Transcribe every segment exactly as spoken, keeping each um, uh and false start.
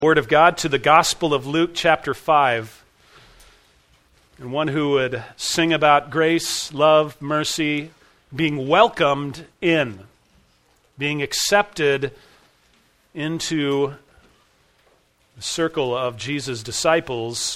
Word of God to the Gospel of Luke chapter five. And one who would sing about grace, love, mercy, being welcomed in, being accepted into the circle of Jesus' disciples.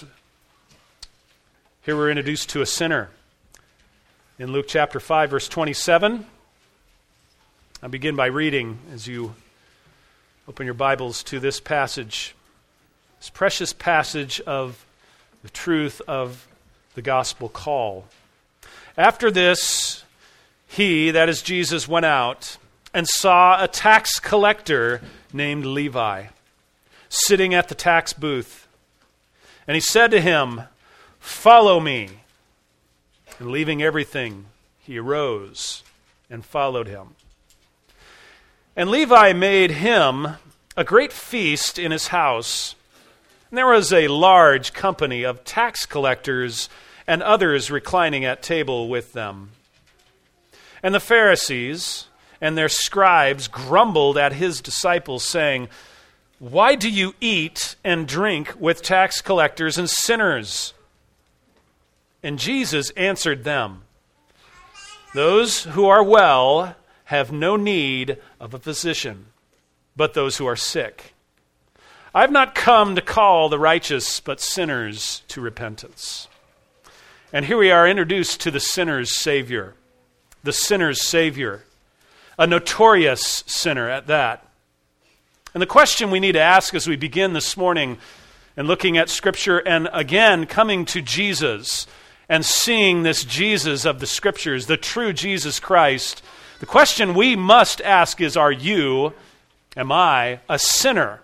Here we're introduced to a sinner. In Luke chapter five, verse twenty-seven, I'll begin by reading as you open your Bibles to this passage, this precious passage of the truth of the gospel call. After this, he, that is Jesus, went out and saw a tax collector named Levi sitting at the tax booth. And he said to him, "Follow me." And leaving everything, he arose and followed him. And Levi made him a great feast in his house. And there was a large company of tax collectors and others reclining at table with them. And the Pharisees and their scribes grumbled at his disciples, saying, "Why do you eat and drink with tax collectors and sinners?" And Jesus answered them, "Those who are well have no need of a physician, but those who are sick. I have not come to call the righteous, but sinners to repentance." And here we are introduced to the sinner's Savior, the sinner's Savior, a notorious sinner at that. And the question we need to ask as we begin this morning and looking at Scripture and again coming to Jesus and seeing this Jesus of the Scriptures, the true Jesus Christ, the question we must ask is, are you, am I, a sinner?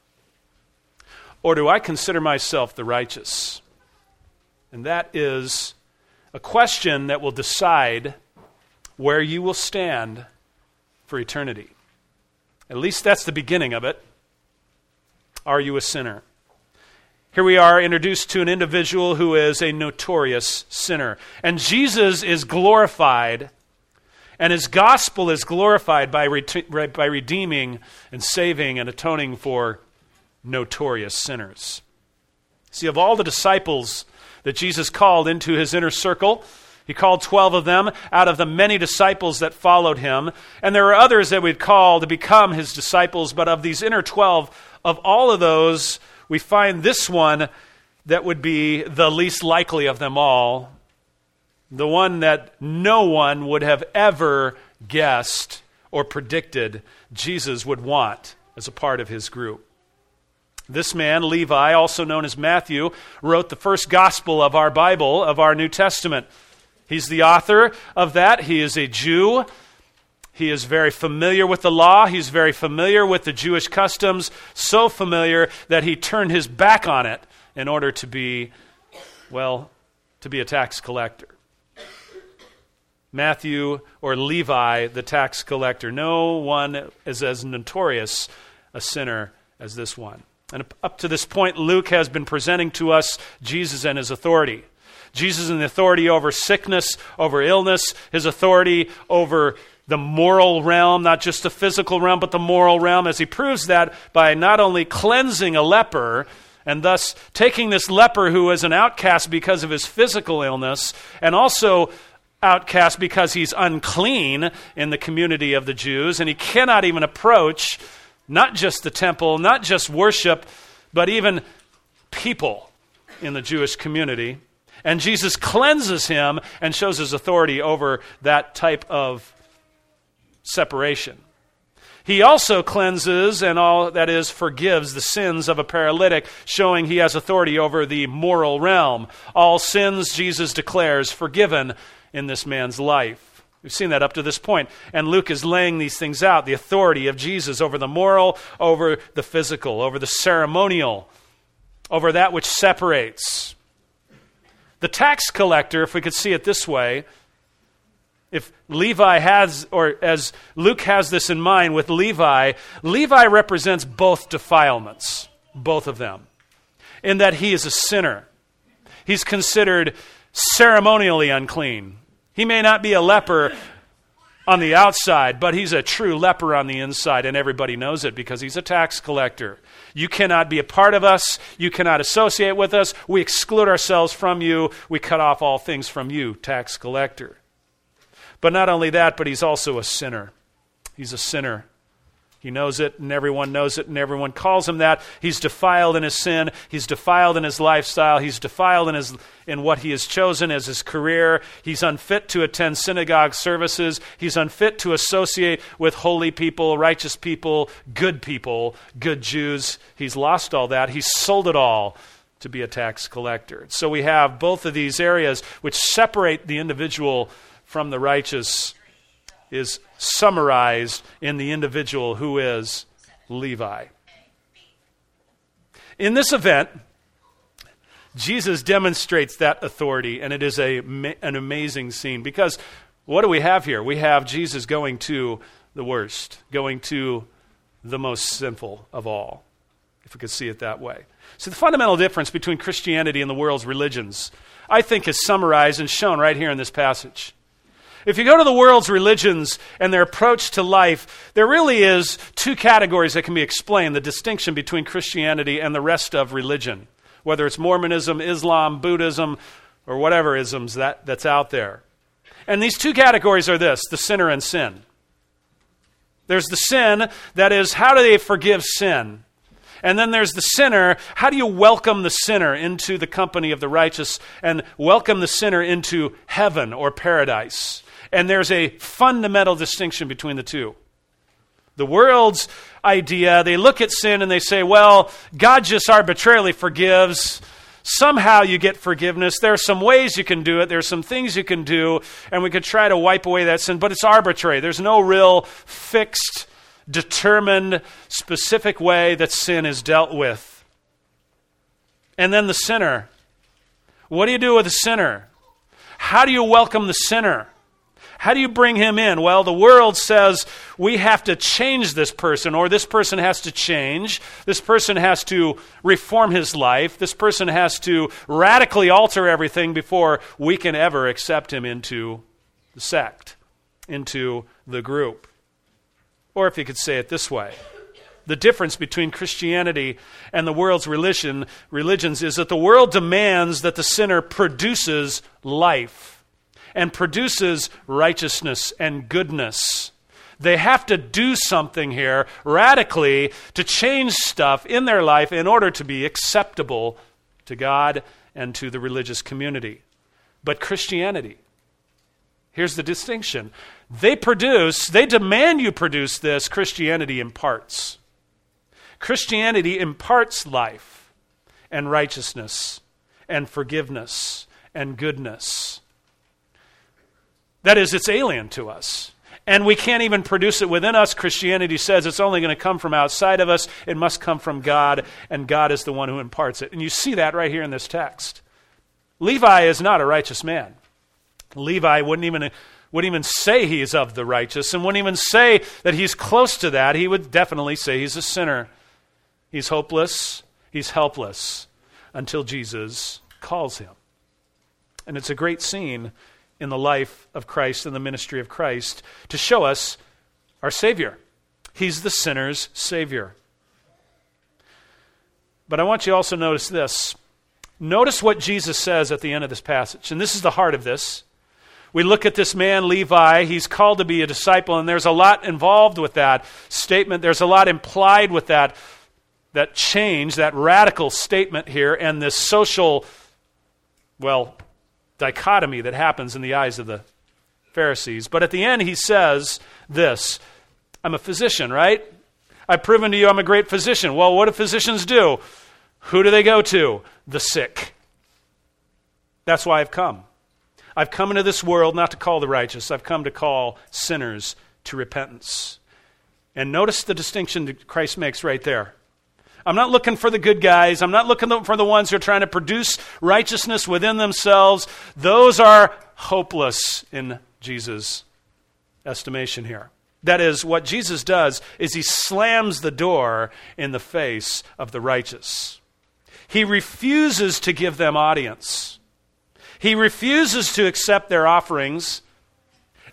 Or do I consider myself the righteous? And that is a question that will decide where you will stand for eternity. At least that's the beginning of it. Are you a sinner? Here we are introduced to an individual who is a notorious sinner. And Jesus is glorified, and his gospel is glorified by, re- by redeeming and saving and atoning for notorious sinners. See, of all the disciples that Jesus called into his inner circle, he called twelve of them out of the many disciples that followed him. And there are others that we'd call to become his disciples, but of these inner twelve, of all of those, we find this one that would be the least likely of them all, the one that no one would have ever guessed or predicted Jesus would want as a part of his group. This man, Levi, also known as Matthew, wrote the first gospel of our Bible, of our New Testament. He's the author of that. He is a Jew. He is very familiar with the law. He's very familiar with the Jewish customs, so familiar that he turned his back on it in order to be, well, to be a tax collector. Matthew, or Levi, the tax collector. No one is as notorious a sinner as this one. And up to this point, Luke has been presenting to us Jesus and his authority. Jesus and the authority over sickness, over illness, his authority over the moral realm, not just the physical realm, but the moral realm, as he proves that by not only cleansing a leper, and thus taking this leper who is an outcast because of his physical illness, and also outcast because he's unclean in the community of the Jews, and he cannot even approach not just the temple, not just worship, but even people in the Jewish community. And Jesus cleanses him and shows his authority over that type of separation. He also cleanses and all that is forgives the sins of a paralytic, showing he has authority over the moral realm. All sins, Jesus declares, forgiven in this man's life. We've seen that up to this point. And Luke is laying these things out, the authority of Jesus over the moral, over the physical, over the ceremonial, over that which separates. The tax collector, if we could see it this way, if Levi has, or as Luke has this in mind with Levi, Levi represents both defilements, both of them, in that he is a sinner. He's considered ceremonially unclean. He may not be a leper, on the outside, but he's a true leper on the inside, and everybody knows it because he's a tax collector. You cannot be a part of us. You cannot associate with us. We exclude ourselves from you. We cut off all things from you, tax collector. But not only that, but he's also a sinner. He's a sinner. He knows it, and everyone knows it, and everyone calls him that. He's defiled in his sin. He's defiled in his lifestyle. He's defiled in his in what he has chosen as his career. He's unfit to attend synagogue services. He's unfit to associate with holy people, righteous people, good people, good Jews. He's lost all that. He's sold it all to be a tax collector. So we have both of these areas which separate the individual from the righteous is summarized in the individual who is Levi. In this event, Jesus demonstrates that authority, and it is a, an amazing scene because what do we have here? We have Jesus going to the worst, going to the most sinful of all, if we could see it that way. So the fundamental difference between Christianity and the world's religions, I think, is summarized and shown right here in this passage. If you go to the world's religions and their approach to life, there really is two categories that can be explained, the distinction between Christianity and the rest of religion, whether it's Mormonism, Islam, Buddhism, or whatever isms that, that's out there. And these two categories are this, the sinner and sin. There's the sin, that is, how do they forgive sin? And then there's the sinner. How do you welcome the sinner into the company of the righteous and welcome the sinner into heaven or paradise? And there's a fundamental distinction between the two. The world's idea, they look at sin and they say, well, God just arbitrarily forgives. Somehow you get forgiveness. There are some ways you can do it. There are some things you can do, and we could try to wipe away that sin, but it's arbitrary. There's no real fixed, determined, specific way that sin is dealt with. And then the sinner. What do you do with the sinner? How do you welcome the sinner? How do you bring him in? Well, the world says we have to change this person, or this person has to change. This person has to reform his life. This person has to radically alter everything before we can ever accept him into the sect, into the group. Or if you could say it this way, the difference between Christianity and the world's religion, religions is that the world demands that the sinner produces life and produces righteousness and goodness. They have to do something here radically to change stuff in their life in order to be acceptable to God and to the religious community. But Christianity, here's the distinction. They produce, they demand you produce this. Christianity imparts. Christianity imparts life and righteousness and forgiveness and goodness. That is, it's alien to us. And we can't even produce it within us. Christianity says it's only going to come from outside of us. It must come from God, and God is the one who imparts it. And you see that right here in this text. Levi is not a righteous man. Levi wouldn't even, wouldn't even say he's of the righteous, and wouldn't even say that he's close to that. He would definitely say he's a sinner. He's hopeless. He's helpless until Jesus calls him. And it's a great scene in the life of Christ and the ministry of Christ to show us our Savior. He's the sinner's Savior. But I want you to also notice this. Notice what Jesus says at the end of this passage. And this is the heart of this. We look at this man, Levi. He's called to be a disciple, and there's a lot involved with that statement. There's a lot implied with that, that change, that radical statement here, and this social, well, dichotomy that happens in the eyes of the Pharisees. But at the end, he says this, I'm a physician, right? I've proven to you I'm a great physician. Well, what do physicians do? Who do they go to? The sick. That's why I've come. I've come into this world not to call the righteous. I've come to call sinners to repentance. And notice the distinction that Christ makes right there. I'm not looking for the good guys. I'm not looking for the ones who are trying to produce righteousness within themselves. Those are hopeless in Jesus' estimation here. That is, what Jesus does is he slams the door in the face of the righteous. He refuses to give them audience. He refuses to accept their offerings.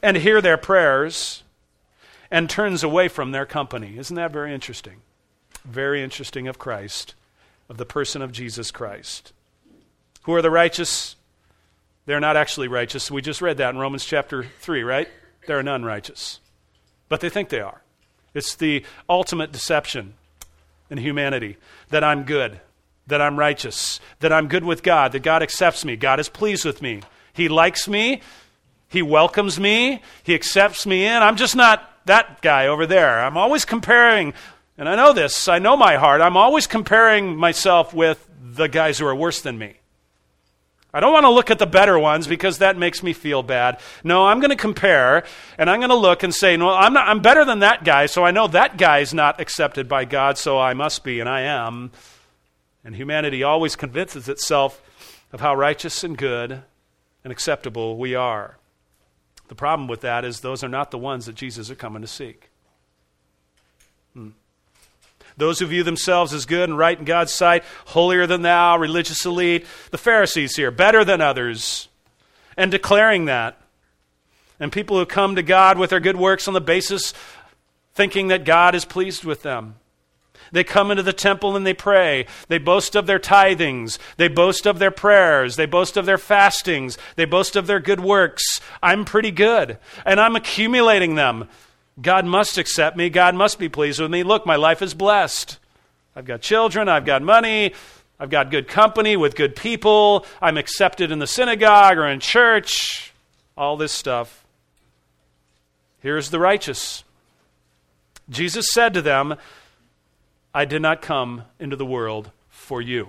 and hear their prayers and turns away from their company. Isn't that very interesting? Very interesting of Christ, of the person of Jesus Christ. Who are the righteous? They're not actually righteous. We just read that in Romans chapter three, right? There are none righteous. But they think they are. It's the ultimate deception in humanity, that I'm good, that I'm righteous, that I'm good with God, that God accepts me, God is pleased with me. He likes me, He welcomes me, He accepts me in. I'm just not that guy over there. I'm always comparing, and I know this, I know my heart, I'm always comparing myself with the guys who are worse than me. I don't want to look at the better ones because that makes me feel bad. No, I'm going to compare, and I'm going to look and say, no, I'm not, I'm better than that guy, so I know that guy's not accepted by God, so I must be, and I am. And humanity always convinces itself of how righteous and good and acceptable we are. The problem with that is those are not the ones that Jesus is coming to seek. Hmm. Those who view themselves as good and right in God's sight, holier than thou, religious elite, the Pharisees here, better than others, and declaring that. And people who come to God with their good works on the basis thinking that God is pleased with them. They come into the temple and they pray. They boast of their tithings. They boast of their prayers. They boast of their fastings. They boast of their good works. I'm pretty good, and I'm accumulating them. God must accept me. God must be pleased with me. Look, my life is blessed. I've got children. I've got money. I've got good company with good people. I'm accepted in the synagogue or in church. All this stuff. Here's the righteous. Jesus said to them, I did not come into the world for you.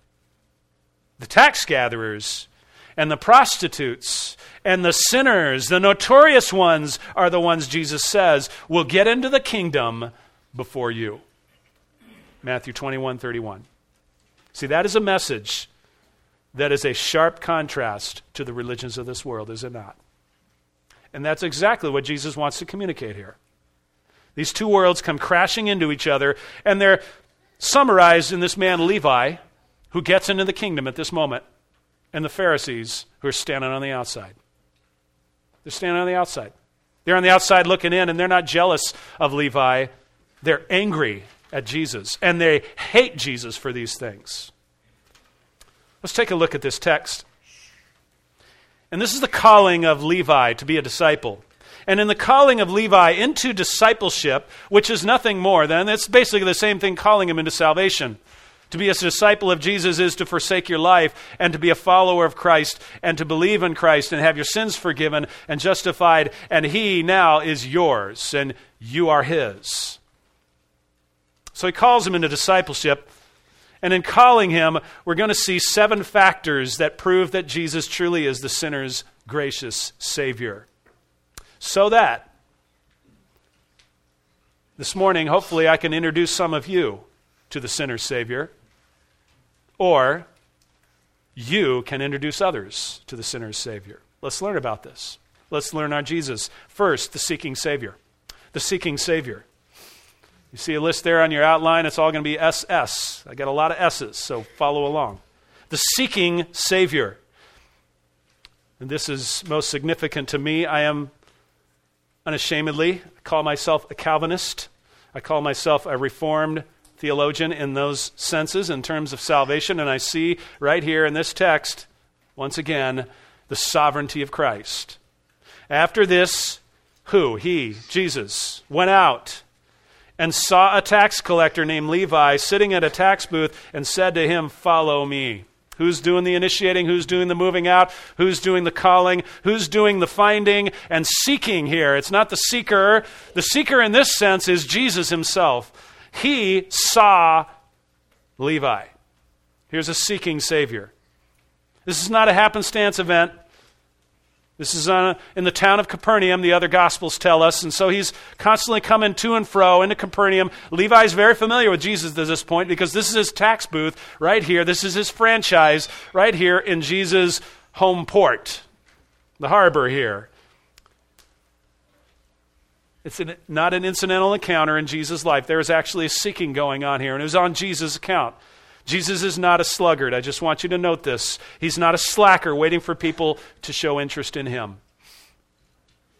The tax gatherers and the prostitutes and the sinners, the notorious ones, are the ones Jesus says will get into the kingdom before you. Matthew twenty-one thirty-one. See, that is a message that is a sharp contrast to the religions of this world, is it not? And that's exactly what Jesus wants to communicate here. These two worlds come crashing into each other, and they're summarized in this man Levi, who gets into the kingdom at this moment, and the Pharisees who are standing on the outside. They're standing on the outside. They're on the outside looking in, and they're not jealous of Levi. They're angry at Jesus, and they hate Jesus for these things. Let's take a look at this text. And this is the calling of Levi to be a disciple. And in the calling of Levi into discipleship, which is nothing more than, it's basically the same thing calling him into salvation. To be a disciple of Jesus is to forsake your life and to be a follower of Christ and to believe in Christ and have your sins forgiven and justified, and He now is yours and you are His. So He calls him into discipleship, and in calling him, we're going to see seven factors that prove that Jesus truly is the sinner's gracious Savior. So that this morning, hopefully, I can introduce some of you to the sinner's Savior, or you can introduce others to the sinner's Savior. Let's learn about this. Let's learn our Jesus. First, the seeking Savior. The seeking Savior. You see a list there on your outline. It's all going to be S S. I got a lot of S's, so follow along. The seeking Savior. And this is most significant to me. I am unashamedly, I call myself a Calvinist. I call myself a Reformed theologian in those senses in terms of salvation, and I see right here in this text, once again, the sovereignty of Christ. After this, who? He, Jesus, went out and saw a tax collector named Levi sitting at a tax booth and said to him, follow me. Who's doing the initiating? Who's doing the moving out? Who's doing the calling? Who's doing the finding and seeking here? It's not the seeker. The seeker in this sense is Jesus himself. He saw Levi. Here's a seeking Savior. This is not a happenstance event. This is uh, in the town of Capernaum, the other Gospels tell us. And so he's constantly coming to and fro into Capernaum. Levi's very familiar with Jesus at this point because this is his tax booth right here. This is his franchise right here in Jesus' home port, the harbor here. It's an, not an incidental encounter in Jesus' life. There is actually a seeking going on here, and it was on Jesus' account. Jesus is not a sluggard. I just want you to note this. He's not a slacker waiting for people to show interest in him.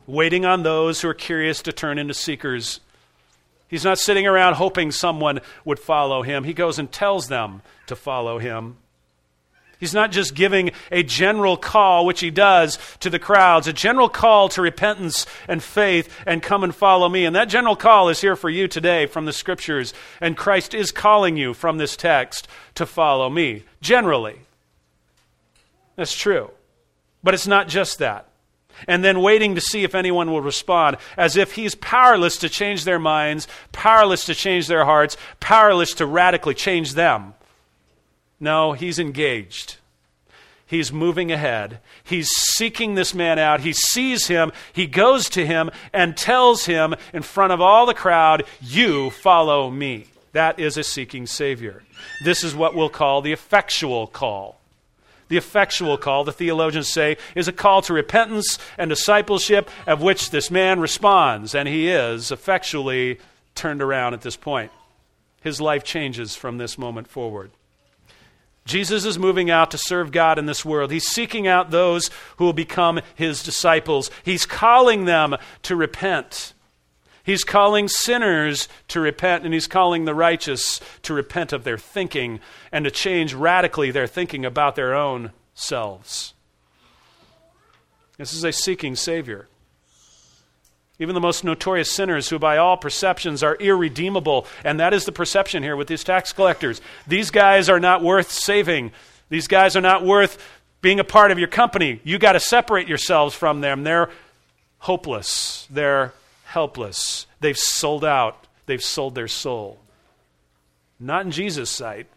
waiting on those who are curious to turn into seekers. He's not sitting around hoping someone would follow him. He goes and tells them to follow him. He's not just giving a general call, which he does to the crowds, a general call to repentance and faith and come and follow me. And that general call is here for you today from the Scriptures. And Christ is calling you from this text to follow me, generally. That's true. But it's not just that. And then waiting to see if anyone will respond, as if he's powerless to change their minds, powerless to change their hearts, powerless to radically change them. No, he's engaged. He's moving ahead. He's seeking this man out. He sees him. He goes to him and tells him in front of all the crowd, "You follow me." That is a seeking Savior. This is what we'll call the effectual call. The effectual call, the theologians say, is a call to repentance and discipleship, of which this man responds, and he is effectually turned around at this point. His life changes from this moment forward. Jesus is moving out to serve God in this world. He's seeking out those who will become his disciples. He's calling them to repent. He's calling sinners to repent, and he's calling the righteous to repent of their thinking and to change radically their thinking about their own selves. This is a seeking Savior. Even the most notorious sinners, who by all perceptions are irredeemable, and that is the perception here with these tax collectors. These guys are not worth saving. These guys are not worth being a part of your company. You got to separate yourselves from them. They're hopeless. They're helpless. They've sold out. They've sold their soul. Not in Jesus' sight.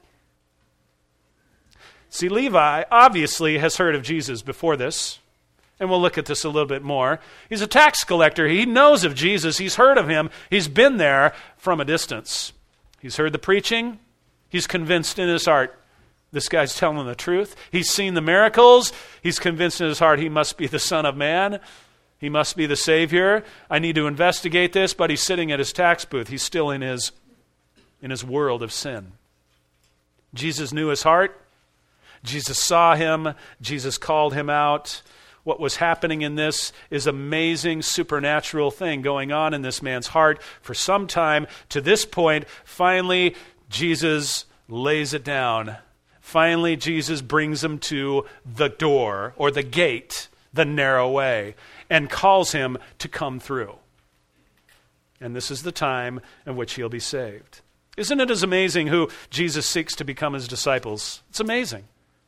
See, Levi obviously has heard of Jesus before this. And we'll look at this a little bit more. He's a tax collector. He knows of Jesus. He's heard of him. He's been there from a distance. He's heard the preaching. He's convinced in his heart this guy's telling the truth. He's seen the miracles. He's convinced in his heart he must be the Son of Man. He must be the Savior. I need to investigate this, but he's sitting at his tax booth. He's still in his, in his world of sin. Jesus knew his heart. Jesus saw him. Jesus called him out. What was happening in this is amazing supernatural thing going on in this man's heart for some time. To this point, finally, Jesus lays it down. Finally, Jesus brings him to the door or the gate, the narrow way, and calls him to come through. And this is the time in which he'll be saved. Isn't it as amazing who Jesus seeks to become his disciples? It's amazing.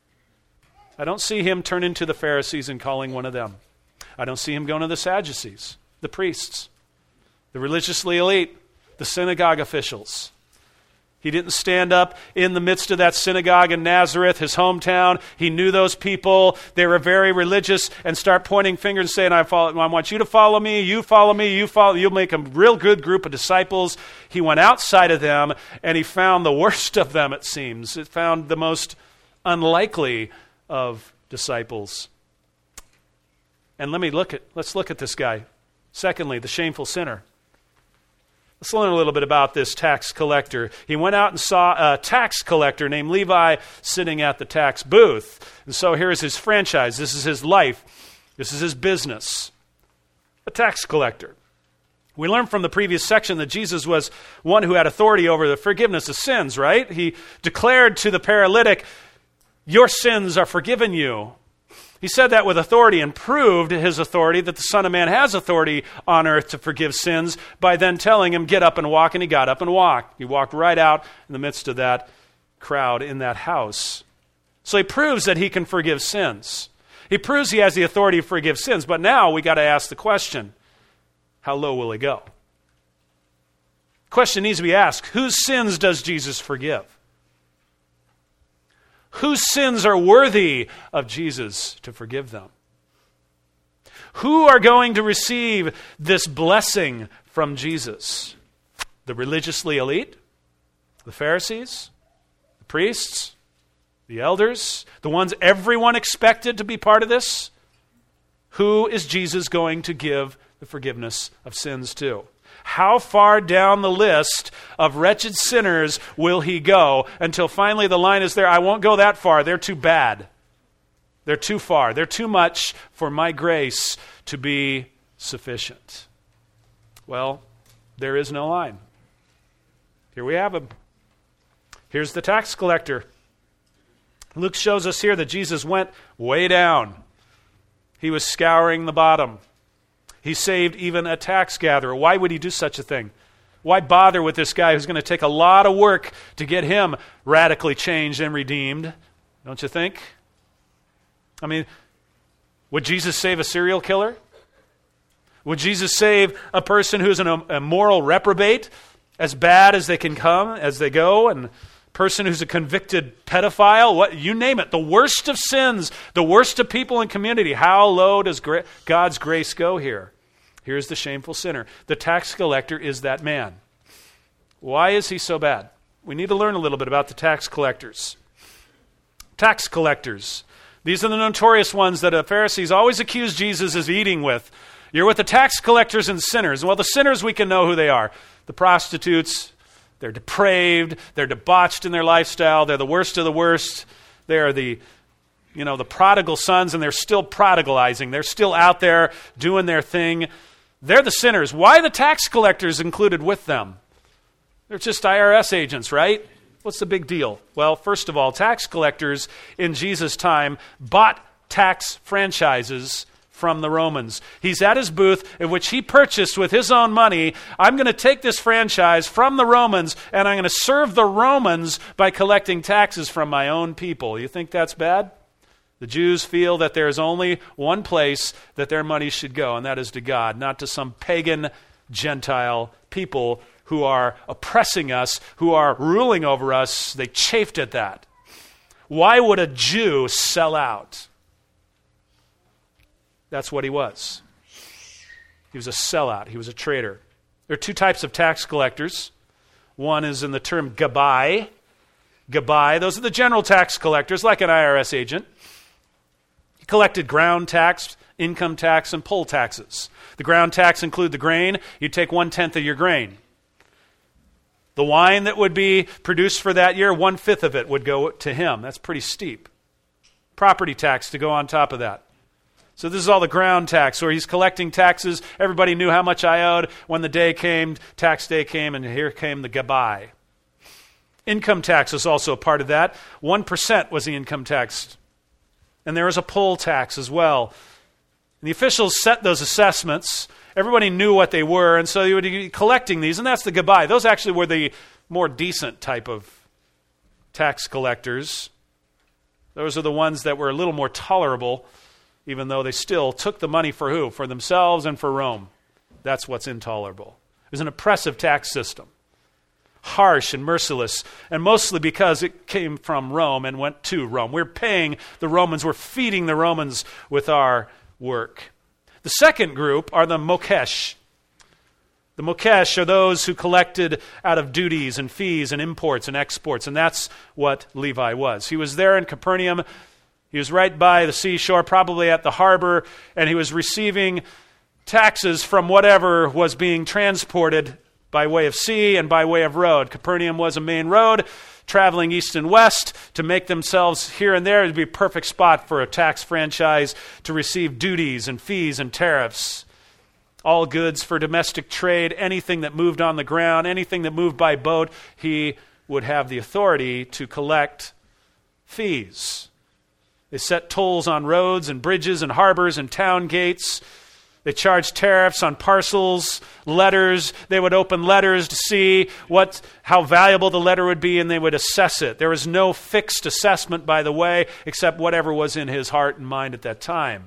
I don't see him turn into the Pharisees and calling one of them. I don't see him going to the Sadducees, the priests, the religiously elite, the synagogue officials. He didn't stand up in the midst of that synagogue in Nazareth, his hometown. He knew those people. They were very religious, and start pointing fingers and saying, I, follow, I want you to follow me, you follow me, you follow. You'll make a real good group of disciples. He went outside of them, and he found the worst of them, it seems. It found the most unlikely of disciples. And let me look at, let's look at this guy. Secondly, the shameful sinner. Let's learn a little bit about this tax collector. He went out and saw a tax collector named Levi sitting at the tax booth. And so here's his franchise. This is his life. This is his business. A tax collector. We learned from the previous section that Jesus was one who had authority over the forgiveness of sins, right? He declared to the paralytic, your sins are forgiven you. He said that with authority and proved his authority that the Son of Man has authority on earth to forgive sins by then telling him, get up and walk, and he got up and walked. He walked right out in the midst of that crowd in that house. So he proves that he can forgive sins. He proves he has the authority to forgive sins, but now we got to ask the question, how low will he go? The question needs to be asked, whose sins does Jesus forgive? Whose sins are worthy of Jesus to forgive them? Who are going to receive this blessing from Jesus? The religiously elite? The Pharisees? The priests? The elders? The ones everyone expected to be part of this? Who is Jesus going to give the forgiveness of sins to? How far down the list of wretched sinners will he go until finally the line is there? I won't go that far. They're too bad. They're too far. They're too much for my grace to be sufficient. Well, there is no line. Here we have him. Here's the tax collector. Luke shows us here that Jesus went way down. He was scouring the bottom. He saved even a tax gatherer. Why would he do such a thing? Why bother with this guy who's going to take a lot of work to get him radically changed and redeemed? Don't you think? I mean, would Jesus save a serial killer? Would Jesus save a person who's an, a moral reprobate, as bad as they can come, as they go, and a person who's a convicted pedophile? What, you name it, the worst of sins, the worst of people in community. How low does gra- God's grace go here? Here's the shameful sinner. The tax collector is that man. Why is he so bad? We need to learn a little bit about the tax collectors. Tax collectors. These are the notorious ones that the Pharisees always accuse Jesus of eating with. You're with the tax collectors and sinners. Well, the sinners, we can know who they are. The prostitutes, they're depraved, they're debauched in their lifestyle, they're the worst of the worst. They are the, you know, the prodigal sons, and they're still prodigalizing. They're still out there doing their thing. They're the sinners. Why the tax collectors included with them? They're just I R S agents, right? What's the big deal? Well, first of all, tax collectors in Jesus' time bought tax franchises from the Romans. He's at his booth in which he purchased with his own money. I'm going to take this franchise from the Romans, and I'm going to serve the Romans by collecting taxes from my own people. You think that's bad? The Jews feel that there is only one place that their money should go, and that is to God, not to some pagan Gentile people who are oppressing us, who are ruling over us. They chafed at that. Why would a Jew sell out? That's what he was. He was a sellout. He was a traitor. There are two types of tax collectors. One is in the term gabai. Gabai, those are the general tax collectors, like an I R S agent. He collected ground tax, income tax, and poll taxes. The ground tax include the grain. You'd take one-tenth of your grain. The wine that would be produced for that year, one-fifth of it would go to him. That's pretty steep. Property tax to go on top of that. So this is all the ground tax, where he's collecting taxes. Everybody knew how much I owed. When the day came, tax day came, and here came the gabai. Income tax is also a part of that. One percent was the income tax. And there was a poll tax as well. And the officials set those assessments. Everybody knew what they were, and so you would be collecting these, and that's the gabai. Those actually were the more decent type of tax collectors. Those are the ones that were a little more tolerable, even though they still took the money for who? For themselves and for Rome. That's what's intolerable. It was an oppressive tax system. Harsh and merciless, and mostly because it came from Rome and went to Rome. We're paying the Romans, we're feeding the Romans with our work. The second group are the mokesh. The mokesh are those who collected out of duties and fees and imports and exports, and that's what Levi was. He was there in Capernaum. He was right by the seashore, probably at the harbor, and he was receiving taxes from whatever was being transported by way of sea and by way of road. Capernaum was a main road, traveling east and west to make themselves here and there. It would be a perfect spot for a tax franchise to receive duties and fees and tariffs. All goods for domestic trade, anything that moved on the ground, anything that moved by boat, he would have the authority to collect fees. They set tolls on roads and bridges and harbors and town gates. They charged tariffs on parcels, letters. They would open letters to see what, how valuable the letter would be, and they would assess it. There was no fixed assessment, by the way, except whatever was in his heart and mind at that time.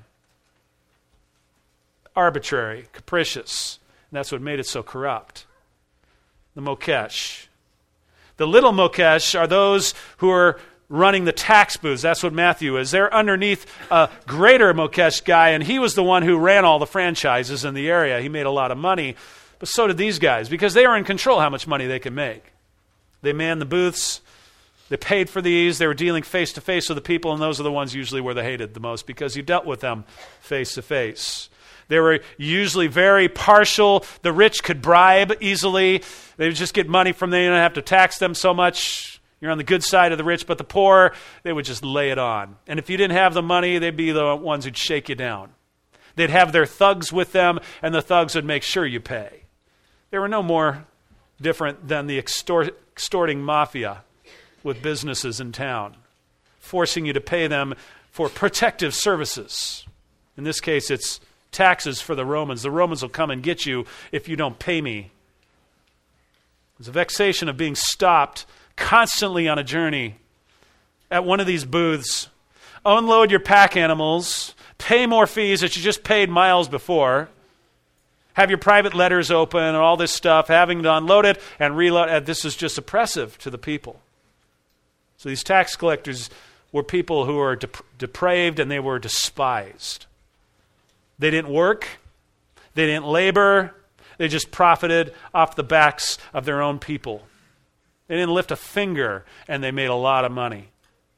Arbitrary, capricious, and that's what made it so corrupt. The mokesh. The little mokesh are those who are running the tax booths. That's what Matthew is. They're underneath a greater mokesh guy, and he was the one who ran all the franchises in the area. He made a lot of money, but so did these guys, because they were in control how much money they could make. They manned the booths. They paid for these. They were dealing face-to-face with the people, and those are the ones usually where they hated the most, because you dealt with them face-to-face. They were usually very partial. The rich could bribe easily. They would just get money from them. You don't have to tax them so much. You're on the good side of the rich, but the poor, they would just lay it on. And if you didn't have the money, they'd be the ones who'd shake you down. They'd have their thugs with them, and the thugs would make sure you pay. They were no more different than the extort, extorting mafia with businesses in town, forcing you to pay them for protective services. In this case, it's taxes for the Romans. The Romans will come and get you if you don't pay me. There's a vexation of being stopped constantly on a journey at one of these booths. Unload your pack animals, pay more fees that you just paid miles before, have your private letters open and all this stuff, having to unload it and reload it. This is just oppressive to the people. So these tax collectors were people who were dep- depraved and they were despised. They didn't work. They didn't labor. They just profited off the backs of their own people. They didn't lift a finger, and they made a lot of money.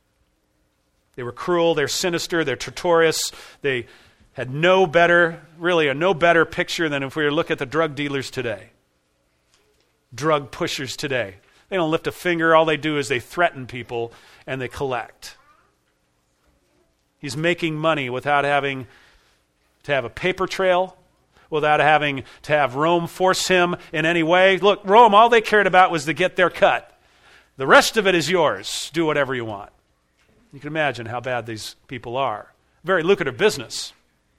They were cruel, they're sinister, they're traitorous. They had no better, really a no better picture than if we were to look at the drug dealers today. Drug pushers today. They don't lift a finger. All they do is they threaten people, and they collect. He's making money without having to have a paper trail, without having to have Rome force him in any way. Look, Rome, all they cared about was to get their cut. The rest of it is yours. Do whatever you want. You can imagine how bad these people are. Very lucrative business.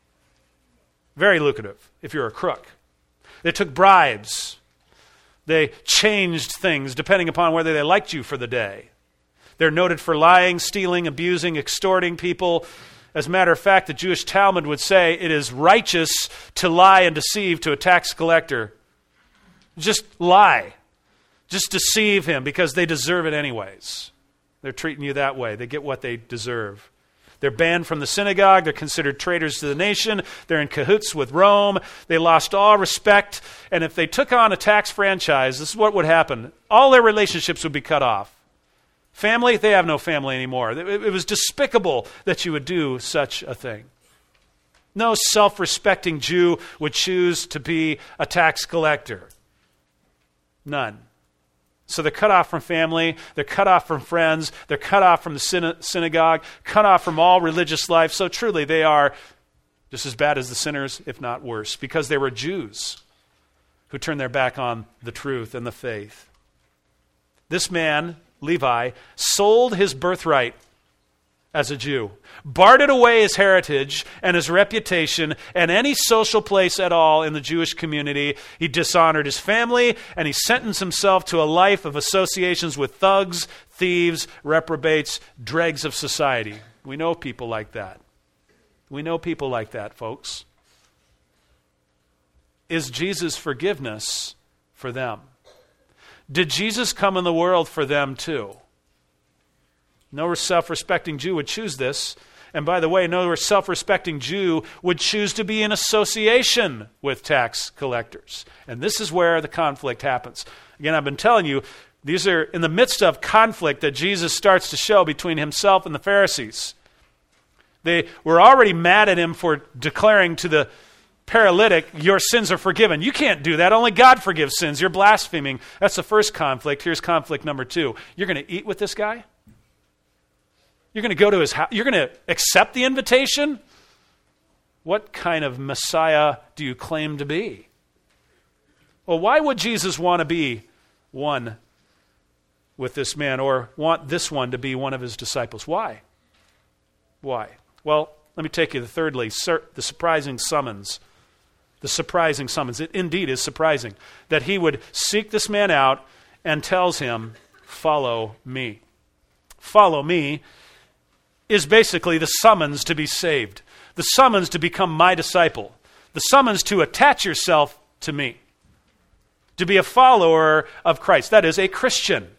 Very lucrative if you're a crook. They took bribes. They changed things depending upon whether they liked you for the day. They're noted for lying, stealing, abusing, extorting people. As a matter of fact, the Jewish Talmud would say it is righteous to lie and deceive to a tax collector. Just lie. Just deceive him because they deserve it anyways. They're treating you that way. They get what they deserve. They're banned from the synagogue. They're considered traitors to the nation. They're in cahoots with Rome. They lost all respect. And if they took on a tax franchise, this is what would happen. All their relationships would be cut off. Family, they have no family anymore. It was despicable that you would do such a thing. No self-respecting Jew would choose to be a tax collector. None. So they're cut off from family, they're cut off from friends, they're cut off from the syna- synagogue, cut off from all religious life. So truly they are just as bad as the sinners, if not worse, because they were Jews who turned their back on the truth and the faith. This man, Levi, sold his birthright as a Jew, bartered away his heritage and his reputation and any social place at all in the Jewish community. He dishonored his family, and he sentenced himself to a life of associations with thugs, thieves, reprobates, dregs of society. We know people like that. We know people like that, folks. Is Jesus' forgiveness for them? Did Jesus come in the world for them too? No self-respecting Jew would choose this. And by the way, no self-respecting Jew would choose to be in association with tax collectors. And this is where the conflict happens. Again, I've been telling you, these are in the midst of conflict that Jesus starts to show between himself and the Pharisees. They were already mad at him for declaring to the paralytic, your sins are forgiven. You can't do that. Only God forgives sins. You're blaspheming. That's the first conflict. Here's conflict number two. You're going to eat with this guy? You're going to go to his house? You're going to accept the invitation? What kind of Messiah do you claim to be? Well, why would Jesus want to be one with this man, or want this one to be one of his disciples? Why? Why? Well, let me take you to thirdly, the surprising summons. The surprising summons. It indeed is surprising that he would seek this man out and tells him, follow me. Follow me is basically the summons to be saved. The summons to become my disciple. The summons to attach yourself to me. To be a follower of Christ. That is, a Christian.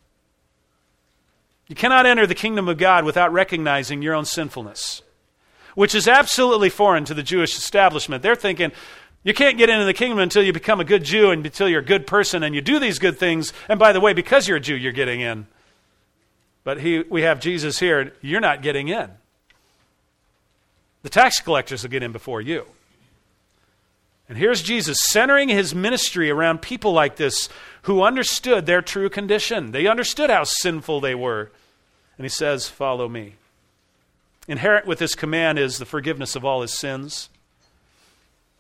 You cannot enter the kingdom of God without recognizing your own sinfulness, which is absolutely foreign to the Jewish establishment. They're thinking, you can't get into the kingdom until you become a good Jew and until you're a good person and you do these good things. And by the way, because you're a Jew, you're getting in. But he, we have Jesus here, you're not getting in. The tax collectors will get in before you. And here's Jesus centering his ministry around people like this who understood their true condition. They understood how sinful they were. And he says, follow me. Inherent with this command is the forgiveness of all his sins.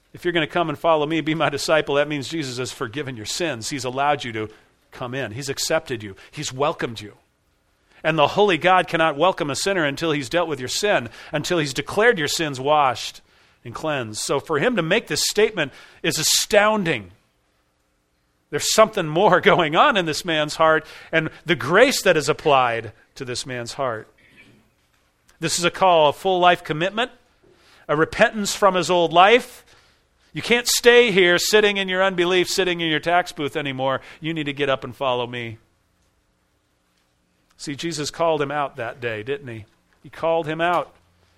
If you're going to come and follow me, be my disciple, that means Jesus has forgiven your sins. He's allowed you to come in. He's accepted you. He's welcomed you. And the holy God cannot welcome a sinner until he's dealt with your sin, until he's declared your sins washed and cleansed. So for him to make this statement is astounding. There's something more going on in this man's heart and the grace that is applied to this man's heart. This is a call, a full life commitment, a repentance from his old life. You can't stay here sitting in your unbelief, sitting in your tax booth anymore. You need to get up and follow me. See, Jesus called him out that day, didn't he? He called him out.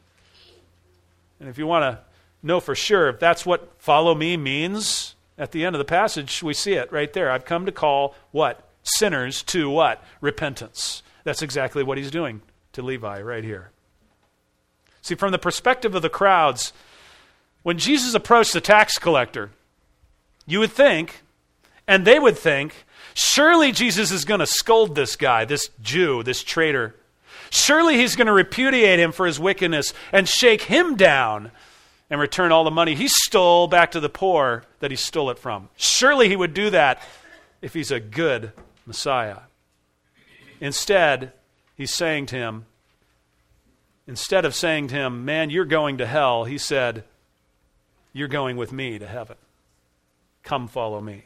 And if you want to know for sure if that's what follow me means, at the end of the passage, we see it right there. I've come to call what? Sinners to what? Repentance. That's exactly what he's doing to Levi right here. See, from the perspective of the crowds, when Jesus approached the tax collector, you would think, and they would think, surely Jesus is going to scold this guy, this Jew, this traitor. Surely he's going to repudiate him for his wickedness and shake him down and return all the money he stole back to the poor that he stole it from. Surely he would do that if he's a good Messiah. Instead, he's saying to him, instead of saying to him, man, you're going to hell, he said, you're going with me to heaven. Come follow me.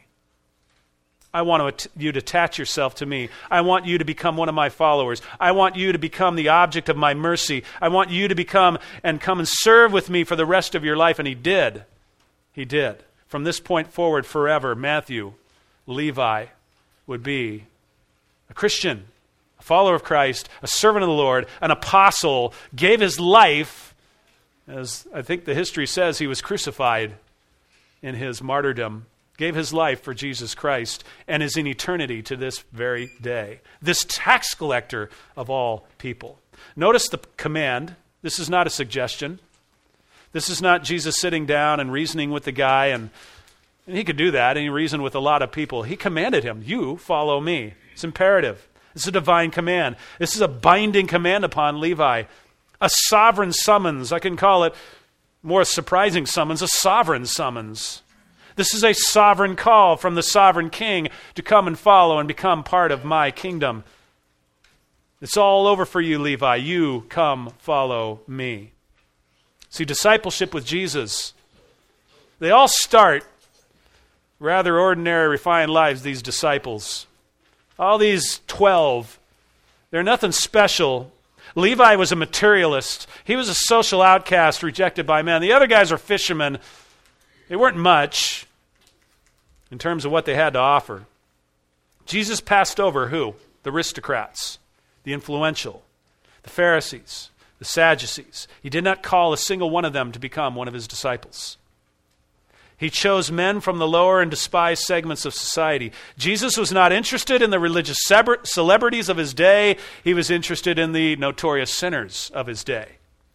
I want you to attach yourself to me. I want you to become one of my followers. I want you to become the object of my mercy. I want you to become and come and serve with me for the rest of your life. And he did. He did. From this point forward, forever, Matthew, Levi, would be a Christian, a follower of Christ, a servant of the Lord, an apostle, gave his life, as I think the history says, he was crucified in his martyrdom, gave his life for Jesus Christ, and is in eternity to this very day. This tax collector of all people. Notice the command. This is not a suggestion. This is not Jesus sitting down and reasoning with the guy, and, and he could do that, and he reasoned with a lot of people. He commanded him, you follow me. It's imperative. It's a divine command. This is a binding command upon Levi. A sovereign summons. I can call it more surprising summons, a sovereign summons. This is a sovereign call from the sovereign king to come and follow and become part of my kingdom. It's all over for you, Levi. You come follow me. See, discipleship with Jesus, they all start rather ordinary, refined lives, these disciples. All these twelve, they're nothing special. Levi was a materialist. He was a social outcast rejected by men. The other guys are fishermen. They weren't much in terms of what they had to offer. Jesus passed over who? The aristocrats, the influential, the Pharisees, the Sadducees. He did not call a single one of them to become one of his disciples. He chose men from the lower and despised segments of society. Jesus was not interested in the religious celebrities of his day. He was interested in the notorious sinners of his day.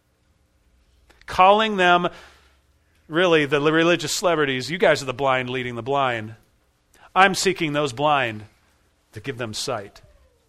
Calling them, really, the religious celebrities, you guys are the blind leading the blind. I'm seeking those blind to give them sight.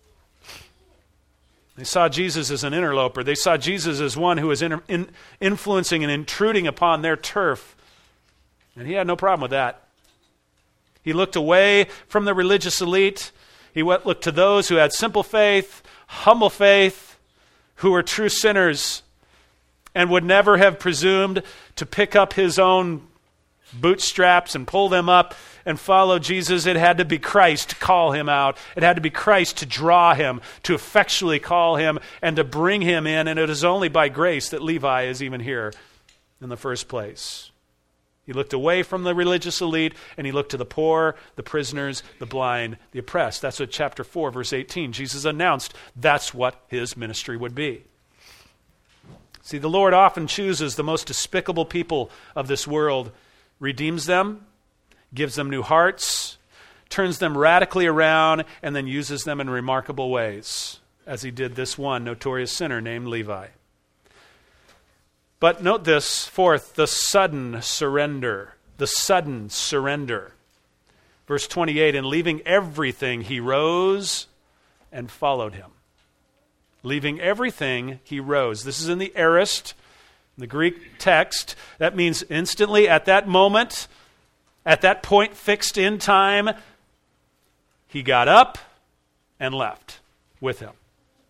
They saw Jesus as an interloper. They saw Jesus as one who was in, in, influencing and intruding upon their turf. And he had no problem with that. He looked away from the religious elite. He went, looked to those who had simple faith, humble faith, who were true sinners, and would never have presumed to pick up his own bootstraps and pull them up and follow Jesus. It had to be Christ to call him out. It had to be Christ to draw him, to effectually call him, and to bring him in. And it is only by grace that Levi is even here in the first place. He looked away from the religious elite, and he looked to the poor, the prisoners, the blind, the oppressed. That's what chapter four, verse eighteen, Jesus announced that's what his ministry would be. See, the Lord often chooses the most despicable people of this world, redeems them, gives them new hearts, turns them radically around, and then uses them in remarkable ways, as he did this one notorious sinner named Levi. But note this, fourth, the sudden surrender. The sudden surrender. Verse twenty-eight, and leaving everything, he rose and followed him. Leaving everything, he rose. This is in the aorist, In the Greek text, that means instantly, at that moment, at that point fixed in time, he got up and left with him.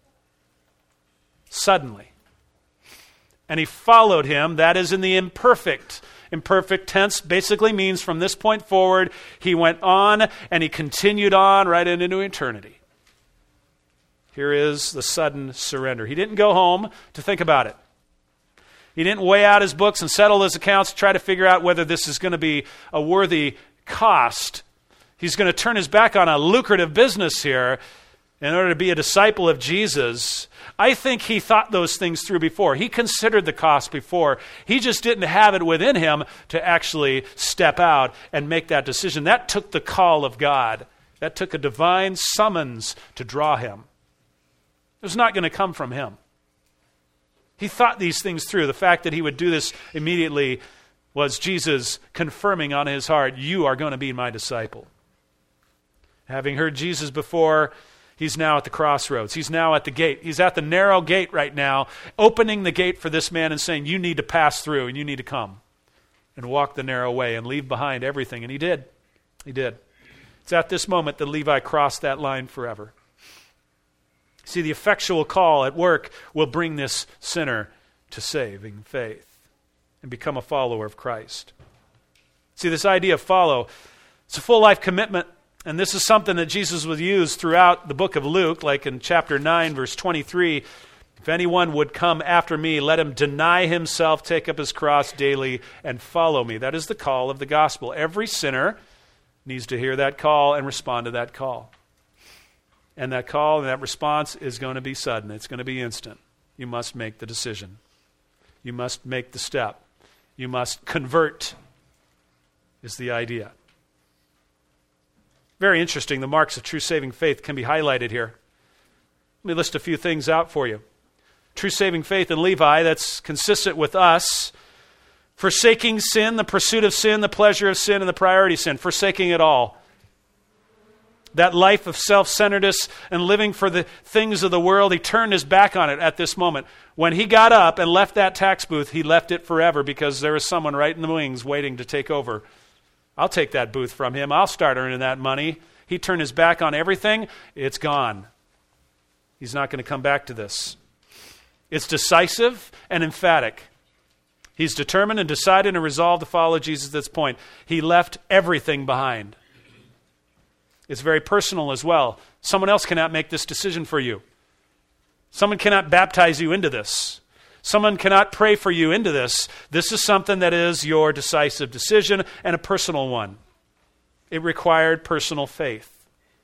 Suddenly. And he followed him. That is in the imperfect. Imperfect tense basically means from this point forward, he went on and he continued on right into eternity. Here is the sudden surrender. He didn't go home to think about it. He didn't weigh out his books and settle his accounts to try to figure out whether this is going to be a worthy cost. He's going to turn his back on a lucrative business here in order to be a disciple of Jesus. I think he thought those things through before. He considered the cost before. He just didn't have it within him to actually step out and make that decision. That took the call of God. That took a divine summons to draw him. It was not going to come from him. He thought these things through. The fact that he would do this immediately was Jesus confirming on his heart, you are going to be my disciple. Having heard Jesus before, he's now at the crossroads. He's now at the gate. He's at the narrow gate right now, opening the gate for this man and saying, you need to pass through and you need to come and walk the narrow way and leave behind everything. And he did. He did. It's at this moment that Levi crossed that line forever. See, the effectual call at work will bring this sinner to saving faith and become a follower of Christ. See, this idea of follow, it's a full life commitment, and this is something that Jesus would use throughout the book of Luke, like in chapter nine, verse twenty-three. If anyone would come after me, let him deny himself, take up his cross daily, and follow me. That is the call of the gospel. Every sinner needs to hear that call and respond to that call. And that call and that response is going to be sudden. It's going to be instant. You must make the decision. You must make the step. You must convert, is the idea. Very interesting. The marks of true saving faith can be highlighted here. Let me list a few things out for you. True saving faith in Levi, that's consistent with us. Forsaking sin, the pursuit of sin, the pleasure of sin, and the priority of sin. Forsaking it all. That life of self-centeredness and living for the things of the world, he turned his back on it at this moment. When he got up and left that tax booth, he left it forever because there was someone right in the wings waiting to take over. I'll take that booth from him. I'll start earning that money. He turned his back on everything. It's gone. He's not going to come back to this. It's decisive and emphatic. He's determined and decided and resolved to follow Jesus at this point. He left everything behind. It's very personal as well. Someone else cannot make this decision for you. Someone cannot baptize you into this. Someone cannot pray for you into this. This is something that is your decisive decision and a personal one. It required personal faith.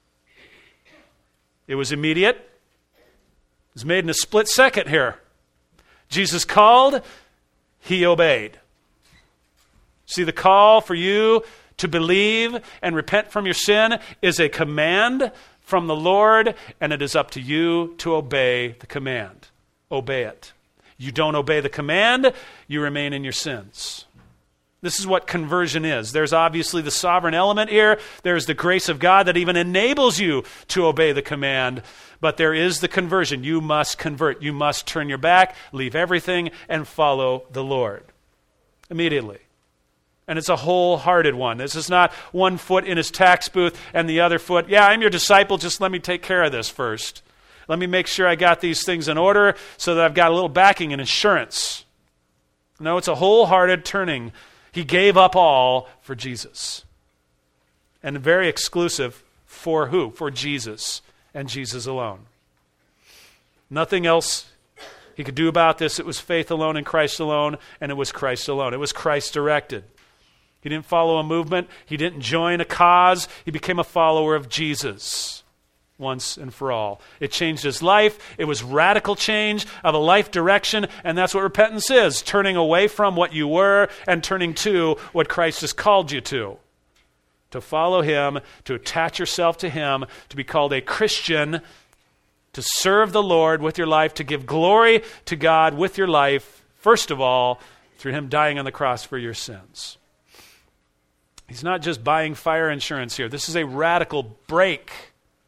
It was immediate. It was made in a split second here. Jesus called, he obeyed. See, the call for you to believe and repent from your sin is a command from the Lord, and it is up to you to obey the command. Obey it. You don't obey the command, you remain in your sins. This is what conversion is. There's obviously the sovereign element here. There's the grace of God that even enables you to obey the command. But there is the conversion. You must convert. You must turn your back, leave everything, and follow the Lord immediately. And it's a wholehearted one. This is not one foot in his tax booth and the other foot, yeah, I'm your disciple, just let me take care of this first. Let me make sure I got these things in order so that I've got a little backing and insurance. No, it's a wholehearted turning. He gave up all for Jesus. And very exclusive for who? For Jesus and Jesus alone. Nothing else he could do about this. It was faith alone in Christ alone, and it was Christ alone. It was Christ directed. He didn't follow a movement. He didn't join a cause. He became a follower of Jesus once and for all. It changed his life. It was radical change of a life direction, and that's what repentance is, turning away from what you were and turning to what Christ has called you to. To follow him, to attach yourself to him, to be called a Christian, to serve the Lord with your life, to give glory to God with your life, first of all, through him dying on the cross for your sins. He's not just buying fire insurance here. This is a radical break,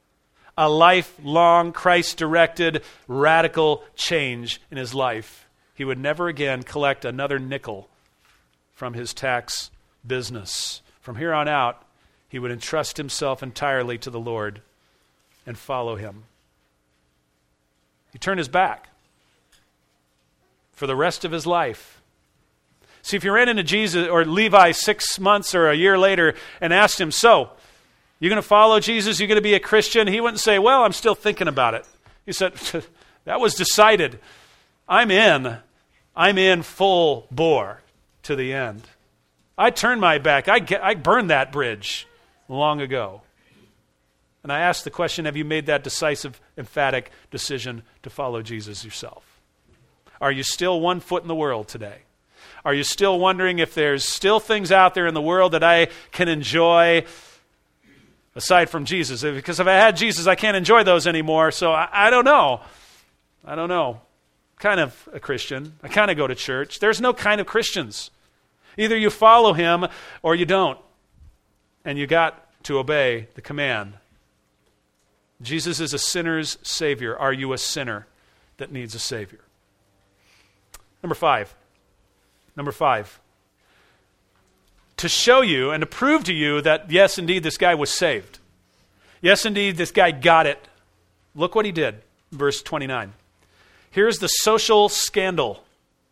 a lifelong Christ-directed radical change in his life. he would never again collect another nickel from his tax business. From here on out, he would entrust himself entirely to the Lord and follow him. He turned his back for the rest of his life. See, if you ran into Jesus or Levi six months or a year later and asked him, so, you going to follow Jesus? You going to be a Christian? He wouldn't say, well, I'm still thinking about it. He said, that was decided. I'm in. I'm in full bore to the end. I turned my back. I, get, I burned that bridge long ago. And I asked the question, have you made that decisive, emphatic decision to follow Jesus yourself? Are you still one foot in the world today? Are you still wondering if there's still things out there in the world that I can enjoy aside from Jesus? Because if I had Jesus, I can't enjoy those anymore. So I, I don't know. I don't know. Kind of a Christian. I kind of go to church. There's no kind of Christians. Either you follow him or you don't. And you got to obey the command. Jesus is a sinner's Savior. Are you a sinner that needs a Savior? Number five. Number five. To show you and to prove to you that, yes, indeed, this guy was saved. Yes, indeed, this guy got it. Look what he did. Verse twenty-nine. Here's the social scandal.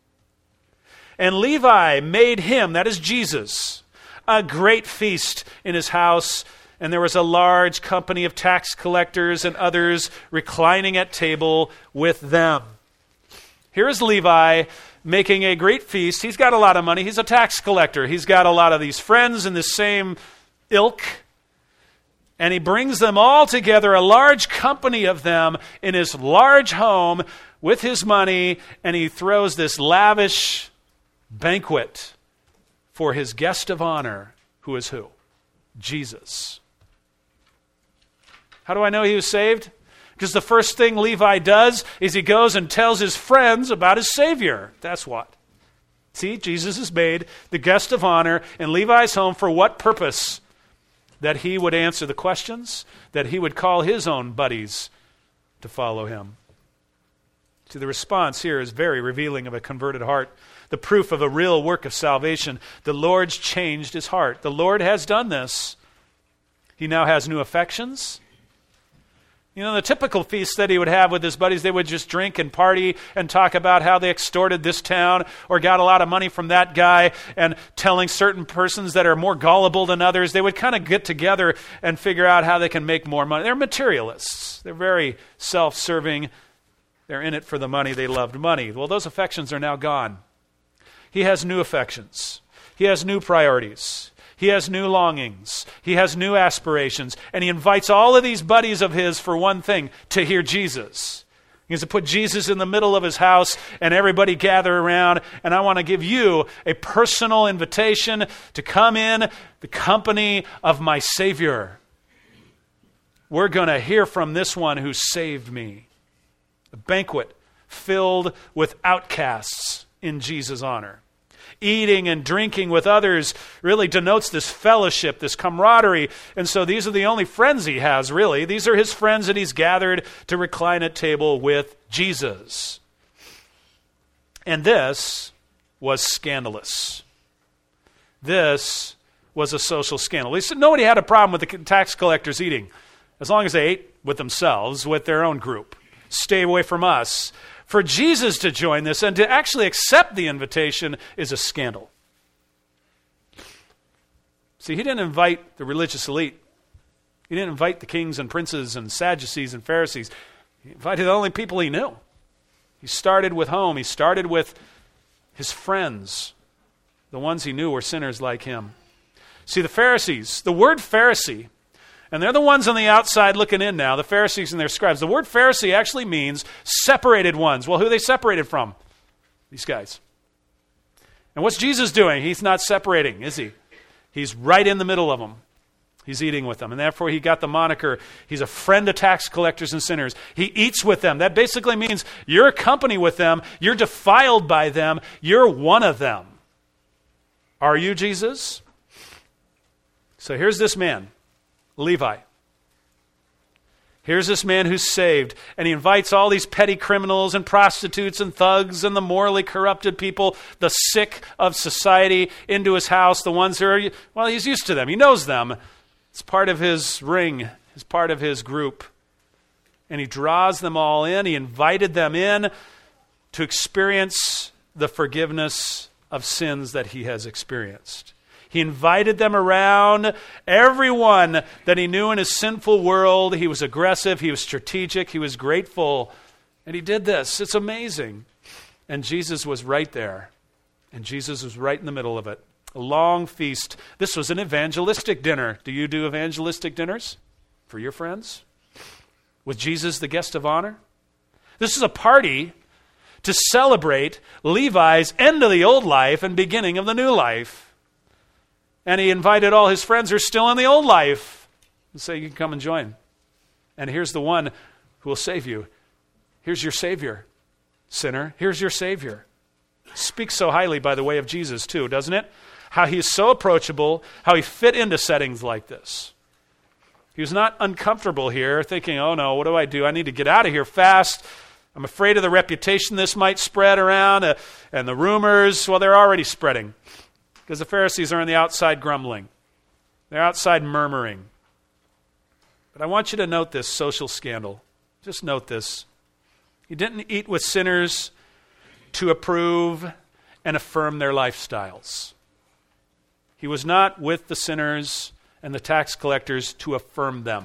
And Levi made him, that is Jesus, a great feast in his house, and there was a large company of tax collectors and others reclining at table with them. Here is Levi making a great feast. He's got a lot of money. He's a tax collector. He's got a lot of these friends in the same ilk. And he brings them all together, a large company of them, in his large home with his money, and he throws this lavish banquet for his guest of honor, who is who? Jesus. How do I know he was saved? Because the first thing Levi does is he goes and tells his friends about his Savior. That's what. See, Jesus is made the guest of honor in Levi's home for what purpose? That he would answer the questions, that he would call his own buddies to follow him. See, the response here is very revealing of a converted heart. The proof of a real work of salvation. The Lord's changed his heart. The Lord has done this. He now has new affections. You know, the typical feast that he would have with his buddies, they would just drink and party and talk about how they extorted this town or got a lot of money from that guy, and telling certain persons that are more gullible than others. They would kind of get together and figure out how they can make more money. They're materialists. They're very self-serving. They're in it for the money. They loved money. Well, those affections are now gone. He has new affections. He has new priorities. He has new longings. He has new aspirations. And he invites all of these buddies of his for one thing, to hear Jesus. He has to put Jesus in the middle of his house and everybody gather around. And I want to give you a personal invitation to come in the company of my Savior. We're going to hear from this one who saved me. A banquet filled with outcasts in Jesus' honor. Eating and drinking with others really denotes this fellowship, this camaraderie. And so these are the only friends he has, really. These are his friends that he's gathered to recline at table with Jesus. And this was scandalous. This was a social scandal. He said nobody had a problem with the tax collectors eating, as long as they ate with themselves, with their own group. Stay away from us. For Jesus to join this and to actually accept the invitation is a scandal. See, he didn't invite the religious elite. He didn't invite the kings and princes and Sadducees and Pharisees. He invited the only people he knew. He started with home. He started with his friends, the ones he knew were sinners like him. See, the Pharisees, the word Pharisee, and they're the ones on the outside looking in now, the Pharisees and their scribes. The word Pharisee actually means separated ones. Well, who are they separated from? These guys. And what's Jesus doing? He's not separating, is he? He's right in the middle of them. He's eating with them. And therefore he got the moniker, he's a friend of tax collectors and sinners. He eats with them. That basically means you're company with them. You're defiled by them. You're one of them. Are you, Jesus? So here's this man, Levi. Here's this man who's saved, and he invites all these petty criminals and prostitutes and thugs and the morally corrupted people, the sick of society, into his house, the ones who are, well, he's used to them. He knows them. It's part of his ring. It's part of his group. And he draws them all in. He invited them in to experience the forgiveness of sins that he has experienced. He invited them around, everyone that he knew in his sinful world. He was aggressive, he was strategic, he was grateful, and he did this. It's amazing. And Jesus was right there. And Jesus was right in the middle of it. A long feast. This was an evangelistic dinner. Do you do evangelistic dinners for your friends? With Jesus the guest of honor? This is a party to celebrate Levi's end of the old life and beginning of the new life. And he invited all his friends who are still in the old life and say, you can come and join. And here's the one who will save you. Here's your Savior, sinner. Here's your Savior. Speaks so highly, by the way, of Jesus too, doesn't it? How he is so approachable, how he fit into settings like this. He was not uncomfortable here, thinking, oh no, what do I do? I need to get out of here fast. I'm afraid of the reputation this might spread around, uh, and the rumors, well, they're already spreading. Because the Pharisees are on the outside grumbling. They're outside murmuring. But I want you to note this social scandal. Just note this. He didn't eat with sinners to approve and affirm their lifestyles. He was not with the sinners and the tax collectors to affirm them.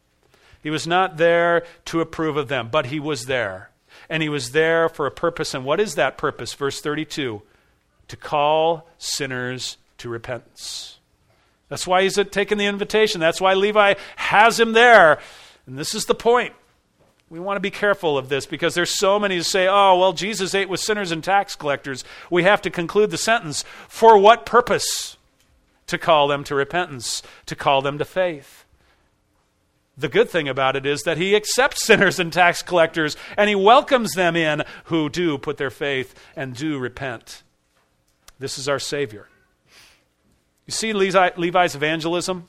He was not there to approve of them, but he was there. And he was there for a purpose. And what is that purpose? Verse thirty-two. To call sinners to repentance. That's why he's taken the invitation. That's why Levi has him there. And this is the point. We want to be careful of this because there's so many who say, oh, well, Jesus ate with sinners and tax collectors. We have to conclude the sentence. For what purpose? To call them to repentance, to call them to faith. The good thing about it is that he accepts sinners and tax collectors and he welcomes them in who do put their faith and do repent. This is our Savior. You see Levi, Levi's evangelism?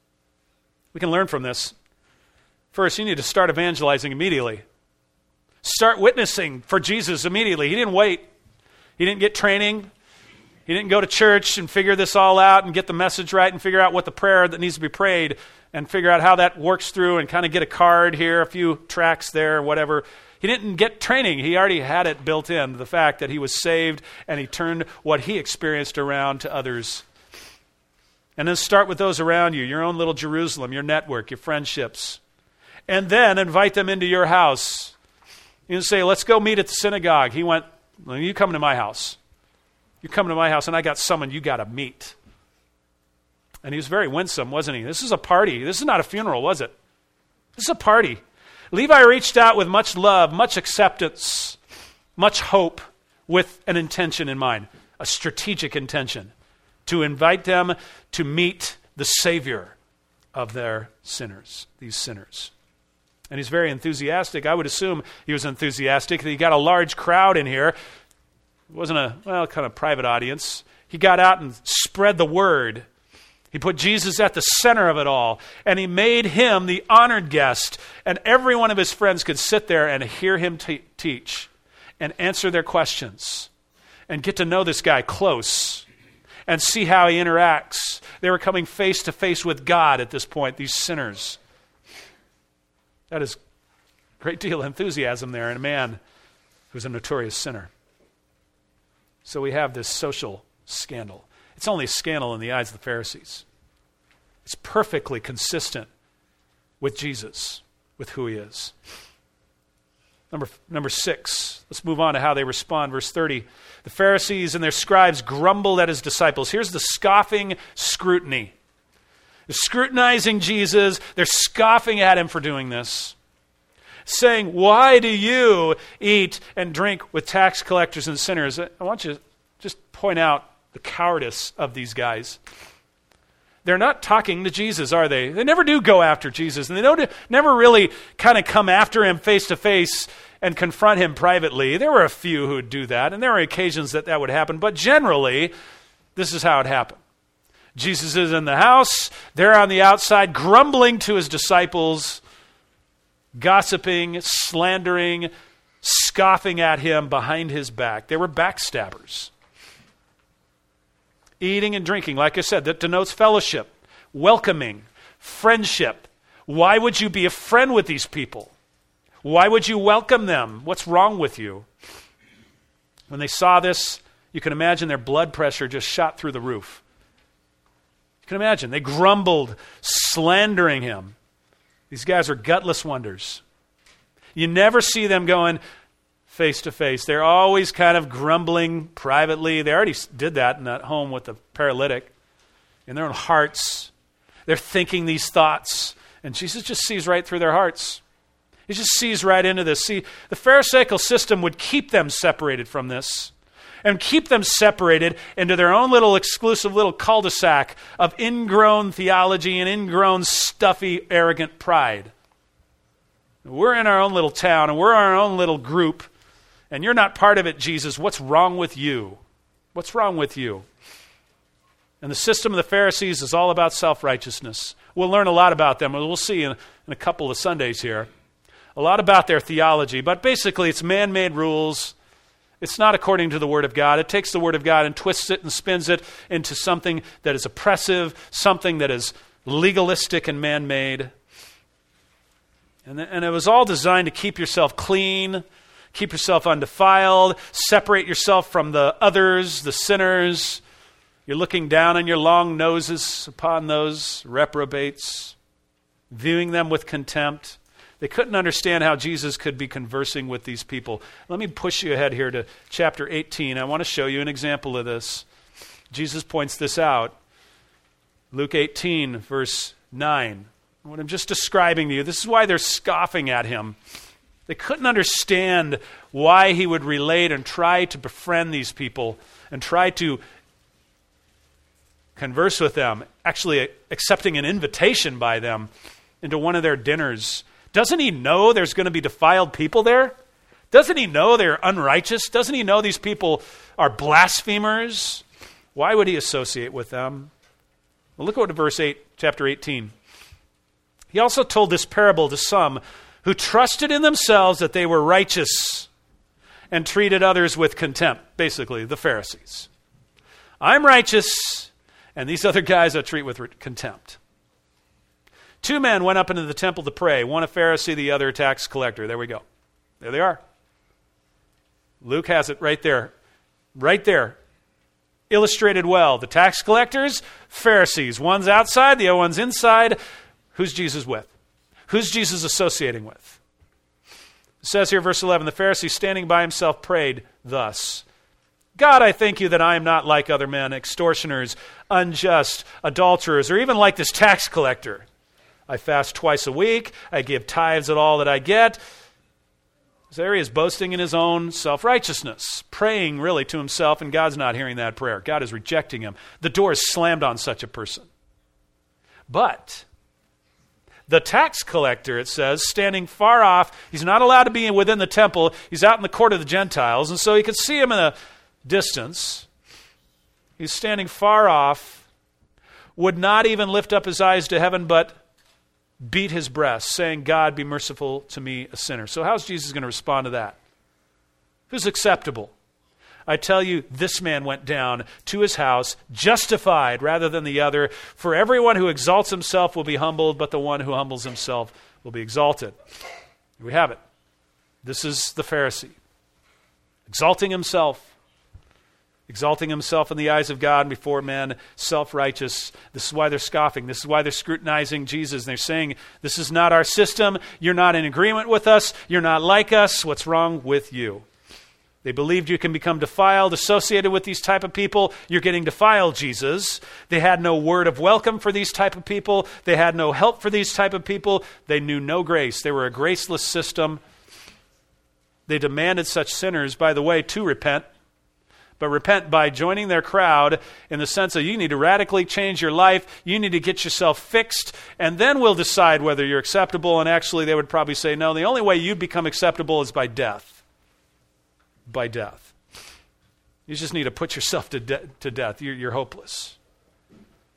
We can learn from this. First, you need to start evangelizing immediately. Start witnessing for Jesus immediately. He didn't wait. He didn't get training. He didn't go to church and figure this all out and get the message right and figure out what the prayer that needs to be prayed and figure out how that works through and kind of get a card here, a few tracks there, whatever. He didn't get training. He already had it built in, the fact that he was saved and he turned what he experienced around to others. And then start with those around you, your own little Jerusalem, your network, your friendships. And then invite them into your house. You can say, let's go meet at the synagogue. He went, well, you come to my house. You come to my house and I got someone you got to meet. And he was very winsome, wasn't he? This is a party. This is not a funeral, was it? This is a party. Levi reached out with much love, much acceptance, much hope, with an intention in mind, a strategic intention, to invite them to meet the Savior of their sinners, these sinners. And he's very enthusiastic. I would assume he was enthusiastic. He got a large crowd in here. It wasn't a, well, kind of private audience. He got out and spread the word. He put Jesus at the center of it all, and he made him the honored guest, and every one of his friends could sit there and hear him t- teach and answer their questions and get to know this guy close and see how he interacts. They were coming face to face with God at this point, these sinners. That is a great deal of enthusiasm there in a man who's a notorious sinner. So we have this social scandal. It's only a scandal in the eyes of the Pharisees. It's perfectly consistent with Jesus, with who he is. Number, number six, let's move on to how they respond. Verse thirty, the Pharisees and their scribes grumbled at his disciples. Here's the scoffing scrutiny. They're scrutinizing Jesus. They're scoffing at him for doing this, saying, why do you eat and drink with tax collectors and sinners? I want you to just point out the cowardice of these guys. They're not talking to Jesus, are they? They never do go after Jesus, and they don't never really kind of come after him face to face and confront him privately. There were a few who would do that, and there were occasions that that would happen, but generally, this is how it happened. Jesus is in the house. They're on the outside grumbling to his disciples. gossiping, slandering, scoffing at him behind his back. They were backstabbers. Eating and drinking, like I said, that denotes fellowship, welcoming, friendship. Why would you be a friend with these people? Why would you welcome them? What's wrong with you? When they saw this, you can imagine their blood pressure just shot through the roof. You can imagine. They grumbled, slandering him. These guys are gutless wonders. You never see them going face to face. They're always kind of grumbling privately. They already did that in that home with the paralytic. In their own hearts, they're thinking these thoughts. And Jesus just sees right through their hearts. He just sees right into this. See, the Pharisaical system would keep them separated from this and keep them separated into their own little exclusive little cul-de-sac of ingrown theology and ingrown stuffy, arrogant pride. We're in our own little town and we're our own little group and you're not part of it, Jesus. What's wrong with you? What's wrong with you? And the system of the Pharisees is all about self-righteousness. We'll learn a lot about them. We'll see in, in a couple of Sundays here. A lot about their theology, but basically it's man-made rules. It's not according to the Word of God. It takes the Word of God and twists it and spins it into something that is oppressive, something that is legalistic and man-made. And, and it was all designed to keep yourself clean, keep yourself undefiled, separate yourself from the others, the sinners. You're looking down on your long noses upon those reprobates, viewing them with contempt. They couldn't understand how Jesus could be conversing with these people. Let me push you ahead here to chapter eighteen. I want to show you an example of this. Jesus points this out. Luke eighteen, verse nine. What I'm just describing to you, this is why they're scoffing at him. They couldn't understand why he would relate and try to befriend these people and try to converse with them, actually accepting an invitation by them into one of their dinners. Doesn't he know there's going to be defiled people there? Doesn't he know they're unrighteous? Doesn't he know these people are blasphemers? Why would he associate with them? Well, look at verse eight, chapter eighteen. He also told this parable to some who trusted in themselves that they were righteous and treated others with contempt. Basically, the Pharisees. I'm righteous, and these other guys I treat with contempt. Two men went up into the temple to pray, one a Pharisee, the other a tax collector. There we go. There they are. Luke has it right there. Right there. Illustrated well. The tax collectors, Pharisees. One's outside, the other one's inside. Who's Jesus with? Who's Jesus associating with? It says here, verse eleven, the Pharisee standing by himself prayed thus. God, I thank you that I am not like other men, extortioners, unjust, adulterers, or even like this tax collector. I fast twice a week. I give tithes at all that I get. There he is boasting in his own self-righteousness, praying really to himself, and God's not hearing that prayer. God is rejecting him. The door is slammed on such a person. But the tax collector, it says, standing far off, he's not allowed to be within the temple. He's out in the court of the Gentiles, and so he could see him in a distance. He's standing far off, would not even lift up his eyes to heaven, but beat his breast, saying, God, be merciful to me, a sinner. So how's Jesus going to respond to that? Who's acceptable? I tell you, this man went down to his house justified rather than the other. For everyone who exalts himself will be humbled, but the one who humbles himself will be exalted. Here we have it. This is the Pharisee. Exalting himself. Exalting himself in the eyes of God and before men, self-righteous. This is why they're scoffing. This is why they're scrutinizing Jesus. And they're saying, this is not our system. You're not in agreement with us. You're not like us. What's wrong with you? They believed you can become defiled, associated with these type of people. You're getting defiled, Jesus. They had no word of welcome for these type of people. They had no help for these type of people. They knew no grace. They were a graceless system. They demanded such sinners, by the way, to repent. But repent by joining their crowd in the sense that you need to radically change your life. You need to get yourself fixed, and then we'll decide whether you're acceptable. And actually, they would probably say, no, the only way you become acceptable is by death. By death. You just need to put yourself to, de- to death. You're, you're hopeless.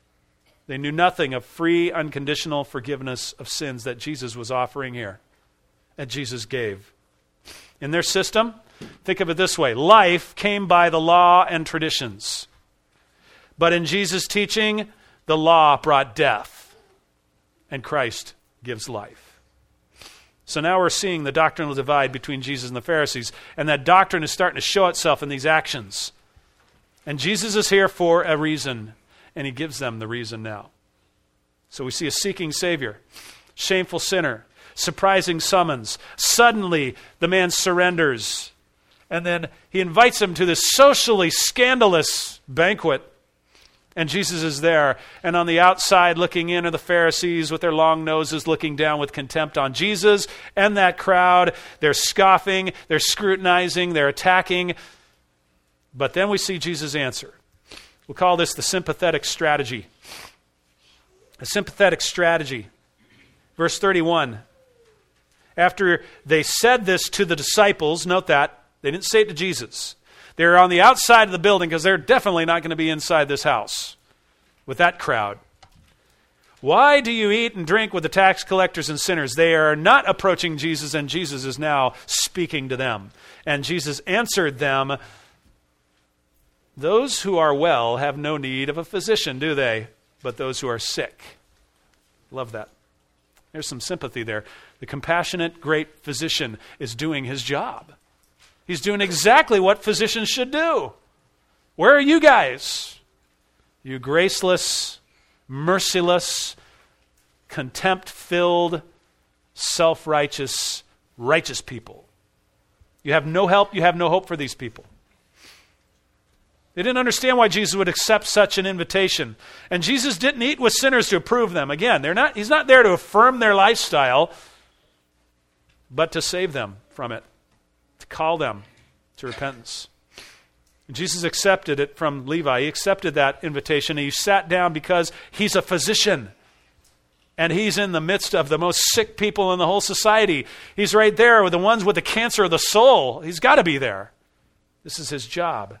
They knew nothing of free, unconditional forgiveness of sins that Jesus was offering here. that Jesus gave. In their system, think of it this way. Life came by the law and traditions. But in Jesus' teaching, the law brought death, and Christ gives life. So now we're seeing the doctrinal divide between Jesus and the Pharisees, and that doctrine is starting to show itself in these actions. And Jesus is here for a reason, and he gives them the reason now. So we see a seeking Savior, shameful sinner, surprising summons. Suddenly, the man surrenders, and then he invites him to this socially scandalous banquet. And Jesus is there, and on the outside looking in are the Pharisees with their long noses looking down with contempt on Jesus and that crowd. They're scoffing, they're scrutinizing, they're attacking. But then we see Jesus answer. We'll call this the sympathetic strategy. A sympathetic strategy. Verse thirty-one. After they said this to the disciples, note that, they didn't say it to Jesus. They're on the outside of the building because they're definitely not going to be inside this house with that crowd. Why do you eat and drink with the tax collectors and sinners? They are not approaching Jesus, and Jesus is now speaking to them. And Jesus answered them, those who are well have no need of a physician, do they? But those who are sick. Love that. There's some sympathy there. The compassionate, great physician is doing his job. He's doing exactly what physicians should do. Where are you guys? You graceless, merciless, contempt-filled, self-righteous, righteous people. You have no help, you have no hope for these people. They didn't understand why Jesus would accept such an invitation. And Jesus didn't eat with sinners to approve them. Again, they're not, he's not there to affirm their lifestyle, but to save them from it. To call them to repentance. Jesus accepted it from Levi. He accepted that invitation. He sat down because he's a physician. And he's in the midst of the most sick people in the whole society. He's right there with the ones with the cancer of the soul. He's got to be there. This is his job.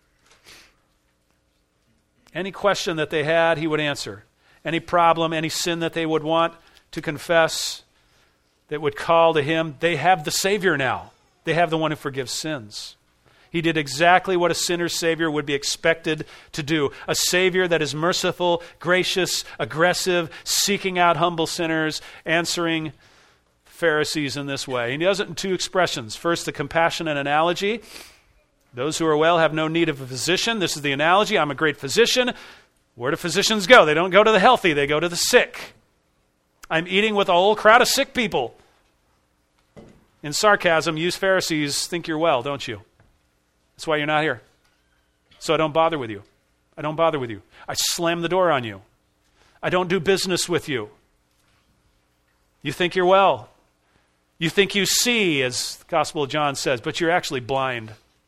Any question that they had, he would answer. Any problem, any sin that they would want to confess, that would call to him, they have the Savior now. They have the one who forgives sins. He did exactly what a sinner's Savior would be expected to do. A Savior that is merciful, gracious, aggressive, seeking out humble sinners, answering Pharisees in this way. And he does it in two expressions. First, the compassionate analogy. Those who are well have no need of a physician. This is the analogy. I'm a great physician. Where do physicians go? They don't go to the healthy. They go to the sick. I'm eating with a whole crowd of sick people. In sarcasm, you Pharisees think you're well, don't you? That's why you're not here. So I don't bother with you. I don't bother with you. I slam the door on you. I don't do business with you. You think you're well. You think you see, as the Gospel of John says, but you're actually blind.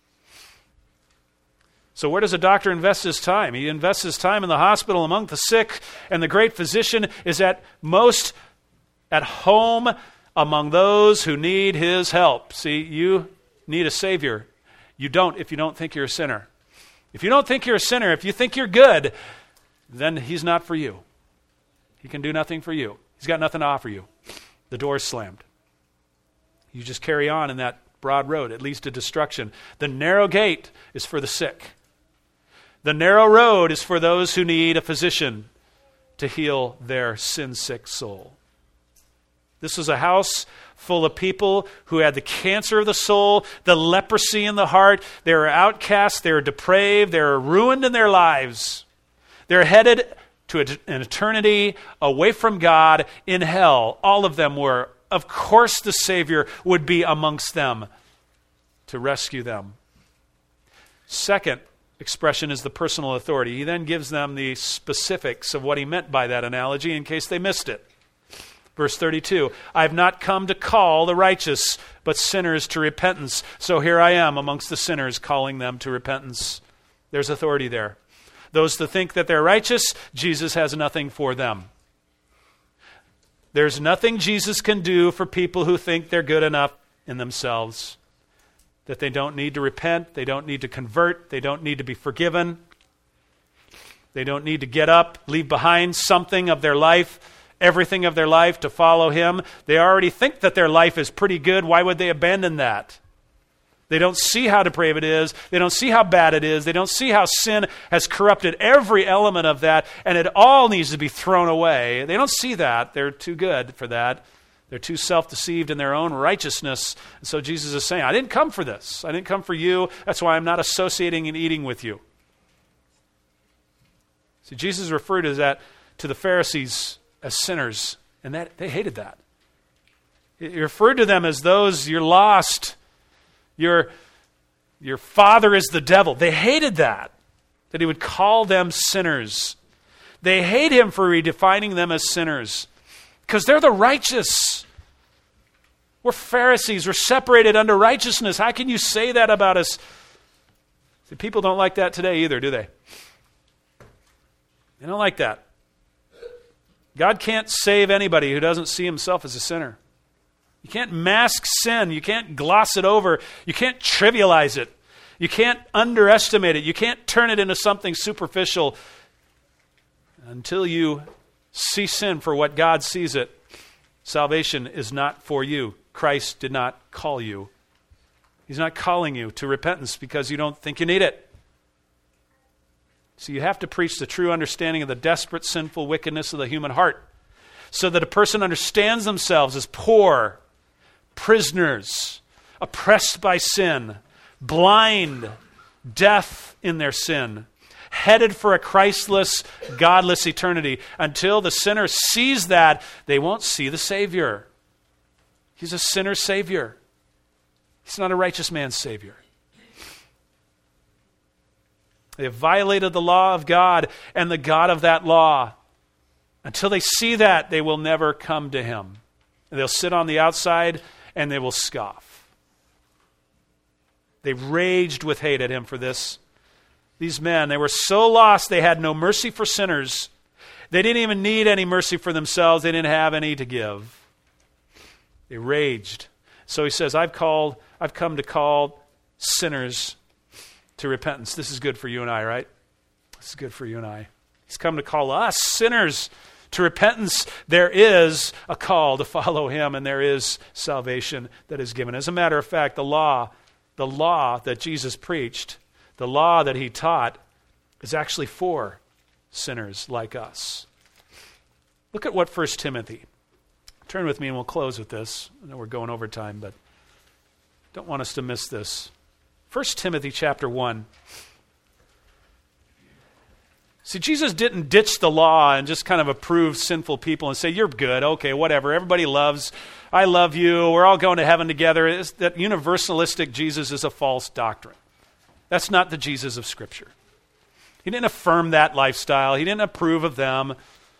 So where does a doctor invest his time? He invests his time in the hospital among the sick, and the great physician is at most at home among those who need his help. See, you need a Savior. You don't if you don't think you're a sinner. If you don't think you're a sinner, if you think you're good, then he's not for you. He can do nothing for you. He's got nothing to offer you. The door's slammed. You just carry on in that broad road. It leads to destruction. The narrow gate is for the sick. The narrow road is for those who need a physician to heal their sin-sick soul. This was a house full of people who had the cancer of the soul, the leprosy in the heart. They were outcasts, they were depraved, they were ruined in their lives. They're headed to an eternity away from God in hell. All of them were. Of course the Savior would be amongst them to rescue them. Second expression is the personal authority. He then gives them the specifics of what he meant by that analogy in case they missed it. Verse thirty-two, I have not come to call the righteous, but sinners to repentance. So here I am amongst the sinners calling them to repentance. There's authority there. Those that think that they're righteous, Jesus has nothing for them. There's nothing Jesus can do for people who think they're good enough in themselves, that they don't need to repent, they don't need to convert, they don't need to be forgiven, they don't need to get up, leave behind something of their life, everything of their life to follow him. They already think that their life is pretty good. Why would they abandon that? They don't see how depraved it is. They don't see how bad it is. They don't see how sin has corrupted every element of that, and it all needs to be thrown away. They don't see that. They're too good for that. They're too self-deceived in their own righteousness. And so Jesus is saying, I didn't come for this. I didn't come for you. That's why I'm not associating and eating with you. See, Jesus referred to that to the Pharisees as sinners, and that they hated that. He referred to them as those, you're lost. Your, your father is the devil. They hated that, that he would call them sinners. They hate him for redefining them as sinners because they're the righteous. We're Pharisees. We're separated under righteousness. How can you say that about us? See, people don't like that today either, do they? They don't like that. God can't save anybody who doesn't see himself as a sinner. You can't mask sin. You can't gloss it over. You can't trivialize it. You can't underestimate it. You can't turn it into something superficial until you see sin for what God sees it. Salvation is not for you. Christ did not call you. He's not calling you to repentance because you don't think you need it. So you have to preach the true understanding of the desperate, sinful wickedness of the human heart so that a person understands themselves as poor, prisoners, oppressed by sin, blind, death in their sin, headed for a Christless, godless eternity. Until the sinner sees that, they won't see the Savior. He's a sinner's Savior. He's not a righteous man's Savior. They have violated the law of God and the God of that law. Until they see that, they will never come to him. And they'll sit on the outside and they will scoff. They raged with hate at him for this. These men, they were so lost they had no mercy for sinners. They didn't even need any mercy for themselves. They didn't have any to give. They raged. So he says, I've called, I've come to call sinners to repentance. This is good for you and I, right? This is good for you and I. He's come to call us sinners to repentance. There is a call to follow him, and there is salvation that is given. As a matter of fact, the law, the law that Jesus preached, the law that he taught, is actually for sinners like us. Look at what First Timothy. Turn with me and we'll close with this. I know we're going over time, but don't want us to miss this. First Timothy chapter one. See, Jesus didn't ditch the law and just kind of approve sinful people and say, you're good, okay, whatever, everybody loves, I love you, we're all going to heaven together. It's that universalistic Jesus is a false doctrine. That's not the Jesus of Scripture. He didn't affirm that lifestyle. He didn't approve of them.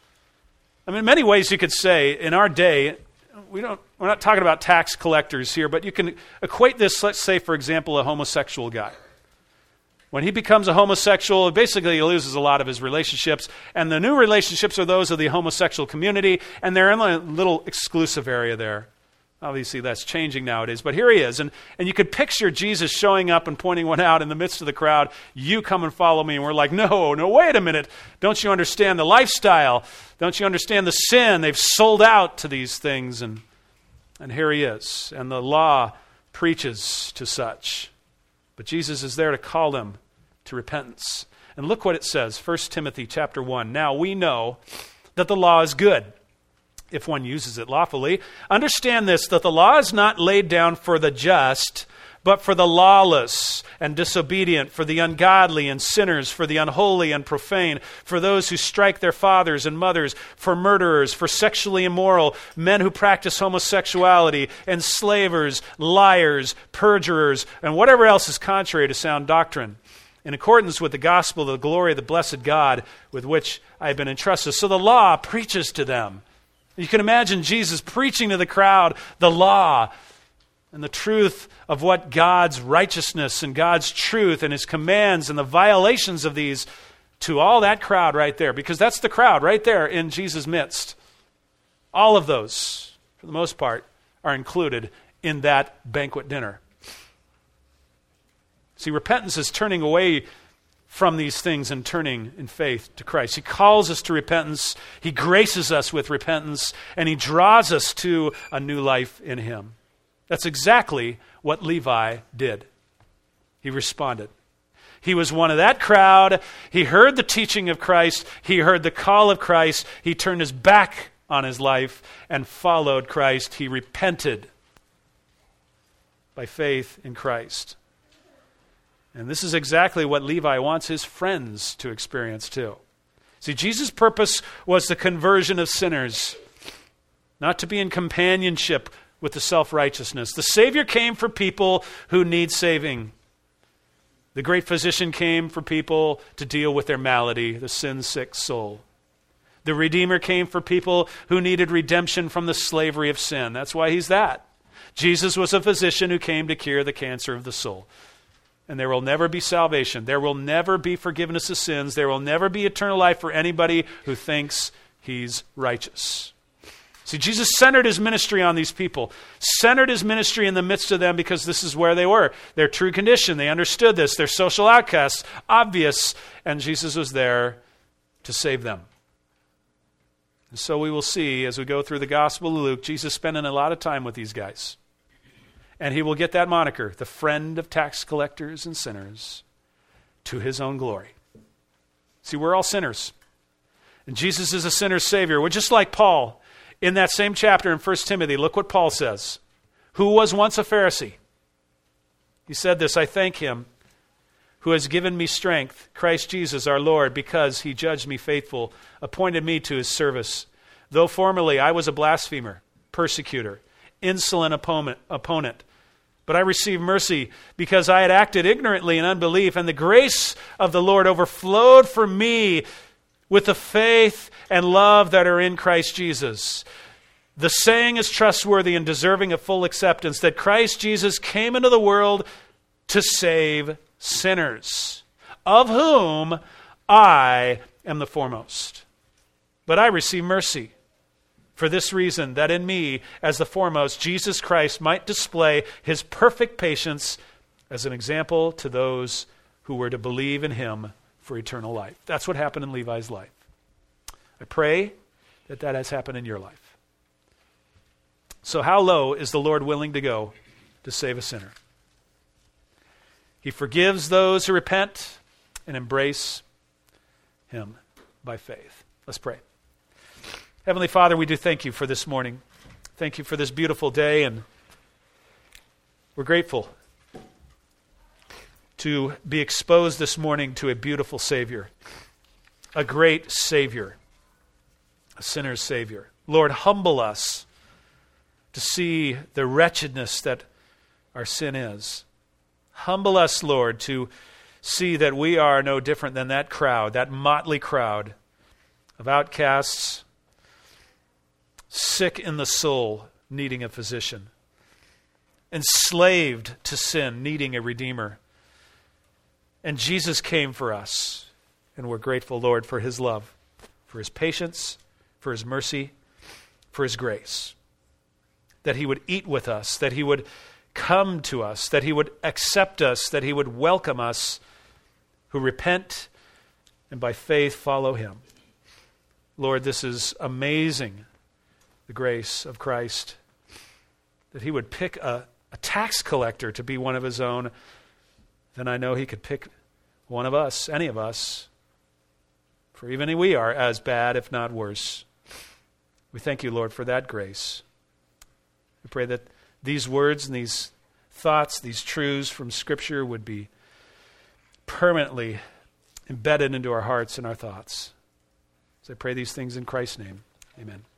I mean, in many ways you could say, in our day, we don't, we're not talking about tax collectors here, but you can equate this, let's say, for example, a homosexual guy. When he becomes a homosexual, basically he loses a lot of his relationships, and the new relationships are those of the homosexual community, and they're in a little exclusive area there. Obviously that's changing nowadays, but here he is, and, and you could picture Jesus showing up and pointing one out in the midst of the crowd, you come and follow me, and we're like, no, no, wait a minute, don't you understand the lifestyle? Don't you understand the sin? They've sold out to these things, and, and here he is, and the law preaches to such. But Jesus is there to call them to repentance. And look what it says, First Timothy chapter one. Now we know that the law is good if one uses it lawfully. Understand this, that the law is not laid down for the just, but for the lawless and disobedient, for the ungodly and sinners, for the unholy and profane, for those who strike their fathers and mothers, for murderers, for sexually immoral, men who practice homosexuality, enslavers, liars, perjurers, and whatever else is contrary to sound doctrine, in accordance with the gospel of the glory of the blessed God with which I have been entrusted. So the law preaches to them. You can imagine Jesus preaching to the crowd the law and the truth of what God's righteousness and God's truth and his commands and the violations of these to all that crowd right there, because that's the crowd right there in Jesus' midst. All of those, for the most part, are included in that banquet dinner. See, repentance is turning away from these things and turning in faith to Christ. He calls us to repentance. He graces us with repentance, and he draws us to a new life in him. That's exactly what Levi did. He responded. He was one of that crowd. He heard the teaching of Christ. He heard the call of Christ. He turned his back on his life and followed Christ. He repented by faith in Christ. And this is exactly what Levi wants his friends to experience too. See, Jesus' purpose was the conversion of sinners, not to be in companionship with the self-righteousness. The Savior came for people who need saving. The great physician came for people to deal with their malady, the sin-sick soul. The Redeemer came for people who needed redemption from the slavery of sin. That's why he's that. Jesus was a physician who came to cure the cancer of the soul. And there will never be salvation. There will never be forgiveness of sins. There will never be eternal life for anybody who thinks he's righteous. See, Jesus centered his ministry on these people, centered his ministry in the midst of them because this is where they were. Their true condition, they understood this. They're social outcasts, obvious, and Jesus was there to save them. And so we will see as we go through the Gospel of Luke, Jesus spending a lot of time with these guys. And he will get that moniker, the friend of tax collectors and sinners, to his own glory. See, we're all sinners. And Jesus is a sinner's Savior. We're just like Paul. In that same chapter in First Timothy, look what Paul says. Who was once a Pharisee? He said this, I thank him who has given me strength, Christ Jesus our Lord, because he judged me faithful, appointed me to his service. Though formerly I was a blasphemer, persecutor, insolent opponent, opponent. But I received mercy because I had acted ignorantly in unbelief, and the grace of the Lord overflowed for me with the faith and love that are in Christ Jesus. The saying is trustworthy and deserving of full acceptance that Christ Jesus came into the world to save sinners, of whom I am the foremost. But I receive mercy for this reason, that in me, as the foremost, Jesus Christ might display his perfect patience as an example to those who were to believe in him for eternal life. That's what happened in Levi's life. I pray that that has happened in your life. So how low is the Lord willing to go to save a sinner? He forgives those who repent and embrace him by faith. Let's pray. Heavenly Father, we do thank you for this morning. Thank you for this beautiful day, and we're grateful to be exposed this morning to a beautiful Savior, a great Savior, a sinner's Savior. Lord, humble us to see the wretchedness that our sin is. Humble us, Lord, to see that we are no different than that crowd, that motley crowd of outcasts, sick in the soul, needing a physician, enslaved to sin, needing a Redeemer. And Jesus came for us, and we're grateful, Lord, for his love, for his patience, for his mercy, for his grace. That he would eat with us, that he would come to us, that he would accept us, that he would welcome us who repent and by faith follow him. Lord, this is amazing, the grace of Christ, that he would pick a, a tax collector to be one of his own. Then I know he could pick one of us, any of us, for even we are as bad, if not worse. We thank you, Lord, for that grace. We pray that these words and these thoughts, these truths from Scripture would be permanently embedded into our hearts and our thoughts. So I pray these things in Christ's name. Amen.